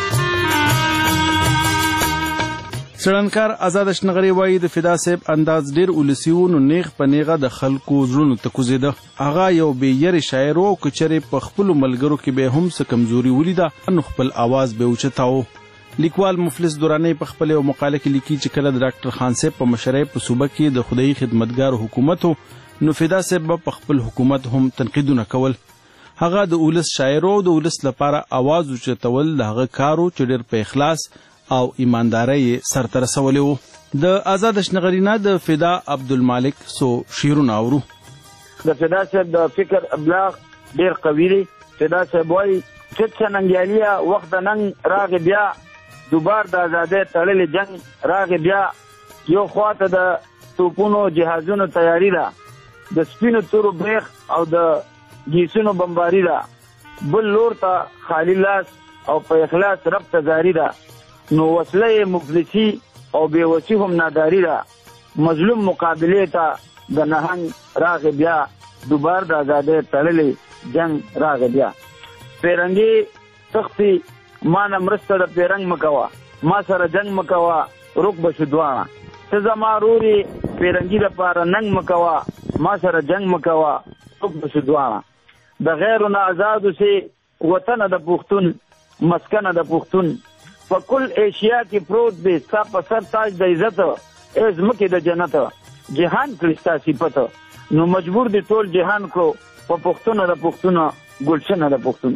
څېړنکار آزاد شنغري وایي د فدا صاحب انداز ډېر ولسي و نو نیغ په نیغه د خلکو زړونو ته کوزېده. هغه یو بې یرې شاعر و او که چېرې په خپلو ملګرو کې به هم څه کمزوري ولیده نو خپل اواز به اوچتاوه. لیکوال مفلس دورانی په خپل یو مقاله کې لیکي چې کله د ډاکټر خان صاحب په مشرۍ په صوبه کې د خدای خدمتګار حکومت نو فدا صاحب په خپل حکومت هم تنقیدونه کول. هغه د ولس شاعر او د ولس لپاره اواز اوچتول د هغه کارو چې ډېر په اخلاص او ایماندارۍ سرته رسولی و. د آزاد شنغري نه د فدا عبدالمالک څو شعرونه اورو. د فدا صاحب د فکر ابلاغ ډېر قوي دی. فدا صاحب وایي چت څه ننګیاليه وخت د ننګ راغې بیا، دوبار د ازادۍ تړلې جنګ راغې بیا، یو خواته د توپونو جهازونو تیاري ده، د سپینو تورو بریخ او د ګیسونو بمباري ده، بل لور ته خالی لاس او په اخلاص رب ته زاري ده، نو وسله مفلسي او بېوسي هم ناداري ده، مظلوم مقابلې ته د نهنګ راغې بیا، دوبار د ازادۍ تړلې جنګ راغې بیا. پیرنګي سختي ما نه مرسته د پیرنګ مکوه، ما سره جنګ مکوه، روک به شو دواړه، ته زما رورې پیرنګي دپاره ننګ مکوه، ما سره جنګ مکوه، روک به شو دواړه. د غیرو نه ازادو سي وطنه د پښتون، مسکنه د پښتون، په کل ایشیا کې پروت دی ستا په سر تاج د عزت، ای ځمکې د جنت، جهان کړي ستا صفت، نو مجبور دی ټول جهان کړو په پښتونه د پښتونه، ګلشنه د پښتونه.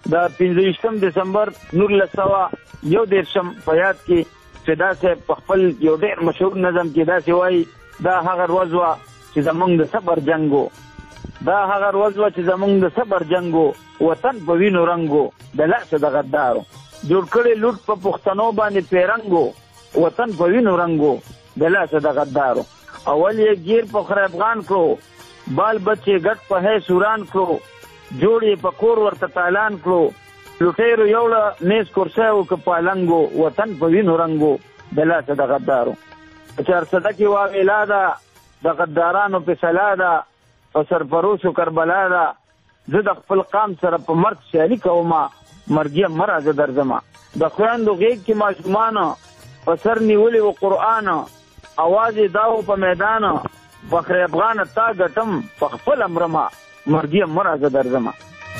د پنځه دسمبر نولس سوه یو دېرشم په یاد کې چې داسې په خپل یو ډېر مشهور نظم کې داسې وایي دا هغه ورځ وه چې زموږ د صبر جنګ و دا هغه ورځ وه چې زموږ د صبر جنګ و وطن په وینو رنګ و د لاسه د غدارو جوړ کړی لوټ په پښتنو باندې پیرنګ و وطن په وینو رنګ و د لاسه د غدارو اول یې ګیر په خریبغان کړو بال بچې ګټ په هی سوران کړو جوړ یې په کور ورته تالان کړو لوټیرو یوړه میز کرسی و که پالنګ و وطن په وینو رنګ و د لاسه د غدارو په چارسده کې واویلا ده د غدارانو فیصله ده په سرپروسو کربلا ده زه د خپل قام سره په مرګ سیالي کومه مرګیم مه راځه درځمه د خویندو غیږ کې ماشومانه په سر نیولې و قرآن اواز یې دا و په میدان فخر افغانه تا ګټم په خپله مرمه مرګیم مه راځه درځمه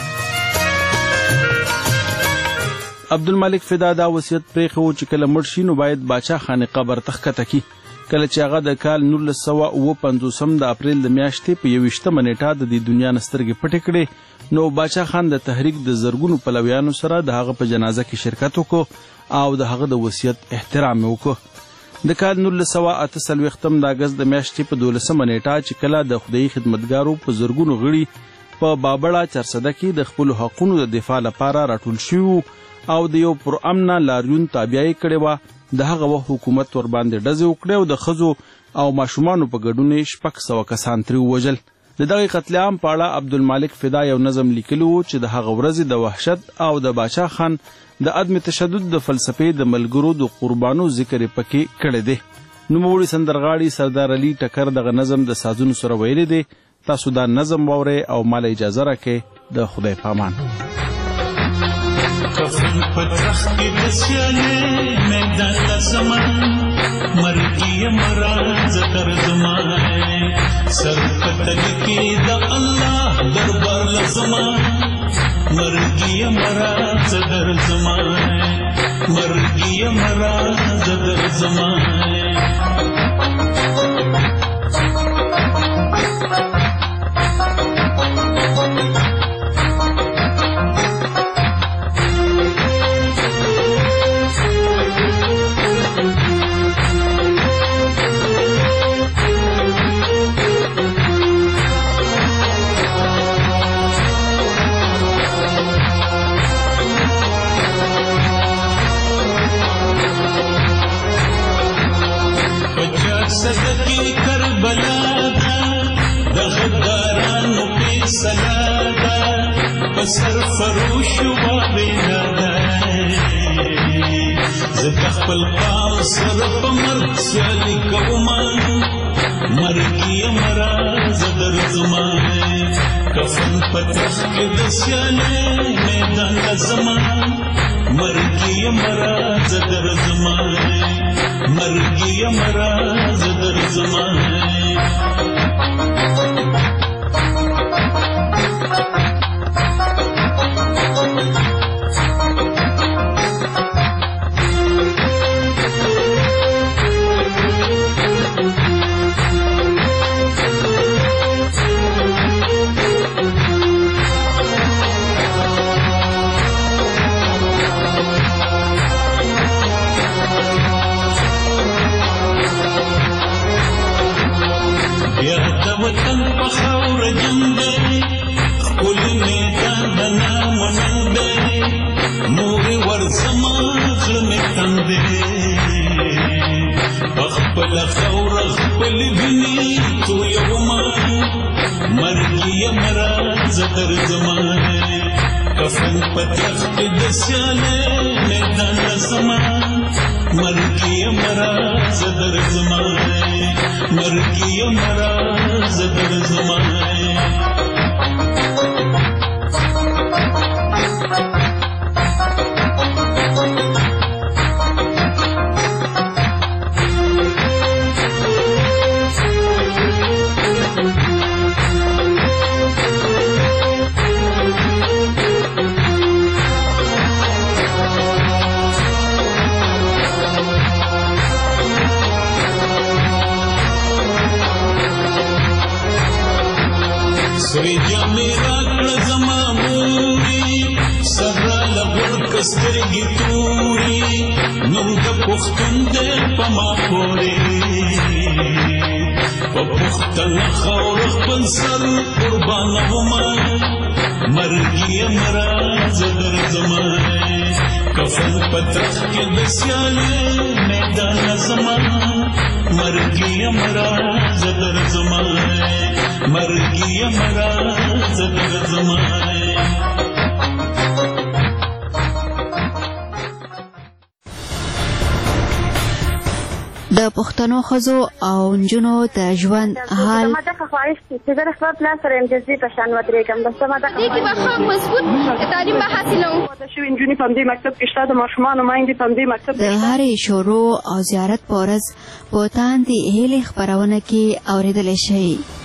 عبدالملک فدا دا وصیت پرېښی و چې کله مړ شي نو باید باچا خانې قبر ته ښکته کړي کله چې هغه د کال نولس سوه اوه پنځوسم د اپریل د میاشتې په یوویشتمه نیټه د دې دنیا نه سترګې پټې کړې نو باچا خان د تحریک د زرګونو پلویانو سره د هغه په جنازه کې شرکت وکړو او د هغه د وصیت احترام یې وکړو د کال نولس سوه اته څلوېښتم د اګست د میاشتې په دولسمه نیټه چې کله د خدایي خدمتګارو په زرګونو غړي په بابړه چرسده کې د خپلو حقونو د دفاع لپاره راټول شوي او د یو پر امنه لاریون تابعه کړې وه د هغه وخت حکومت ورباندې ډزې وکړې او د ښځو او ماشومانو په ګډون یې شپږ سوه کسان ترې ووژل د دغې قتل عام په اړه عبدالمالک فدا یو نظم لیکلی و چې د هغه ورځې د وحشت او د باچا خان د عدم تشدد د فلسفې د ملګرو د قربانو ذکر یې پکې کړی دی نوموړي سندرغاړي سردار علي ټکر دغه نظم د سازونو سره ویلی دی تاسو دا نظم واورئ او ماله اجازه راکړئ د خدای پامان کفن پترخ کی دسیانے میدان لزمان مرگی مراز در زمان سر پتگ کی دا اللہ دربار لزمان مرگی مراز در زمان مرگی مراز در زمان صدقی کربلا دا دغدارانو پی سلا دا بسر فروش وابینا دا زدخ بالقام صرف مرگ سیالی کومان مرگی مراز در زمان کفن پتخ کی دسیالی میدان زمان مرگی مراز در زمان مرگی مراز در زمان وطن پخاور جنبے کل میدان بنا منبے موری ورزماغ میں تندے اخبل خور اخبل بنی تو یومان مرگی مراز در زمان کفن پتخ دسیانے میدان زمان مرگی مراز در زمان مرگی مراز در زمان سره لغړ کسترګې توري نوم د پښتون دی په ما پورې په پښتنه خاوره خپل سر قربانومه مرګ یم راځه درځمه کفن په تخت کې د سیالۍ میدان زما مرګ یم راځه درځمه مرګ یم راځه درځمه د پښتنو ښځو او نجونو د ژوند حال ما دغه خواهش چې زه د خپل پلان سره امتیازي په شان ودرېږم بس ما دغه دې کې به ښه مضبوط تعلیم به حاصلوم واده شوي نجونې په همدې مکتب کې شته د ماشومانو میندې په همدې مکتب د هرې شروع او زیارت په ورځ په تاندې هیلې خپرونه کې اورېدلی شئ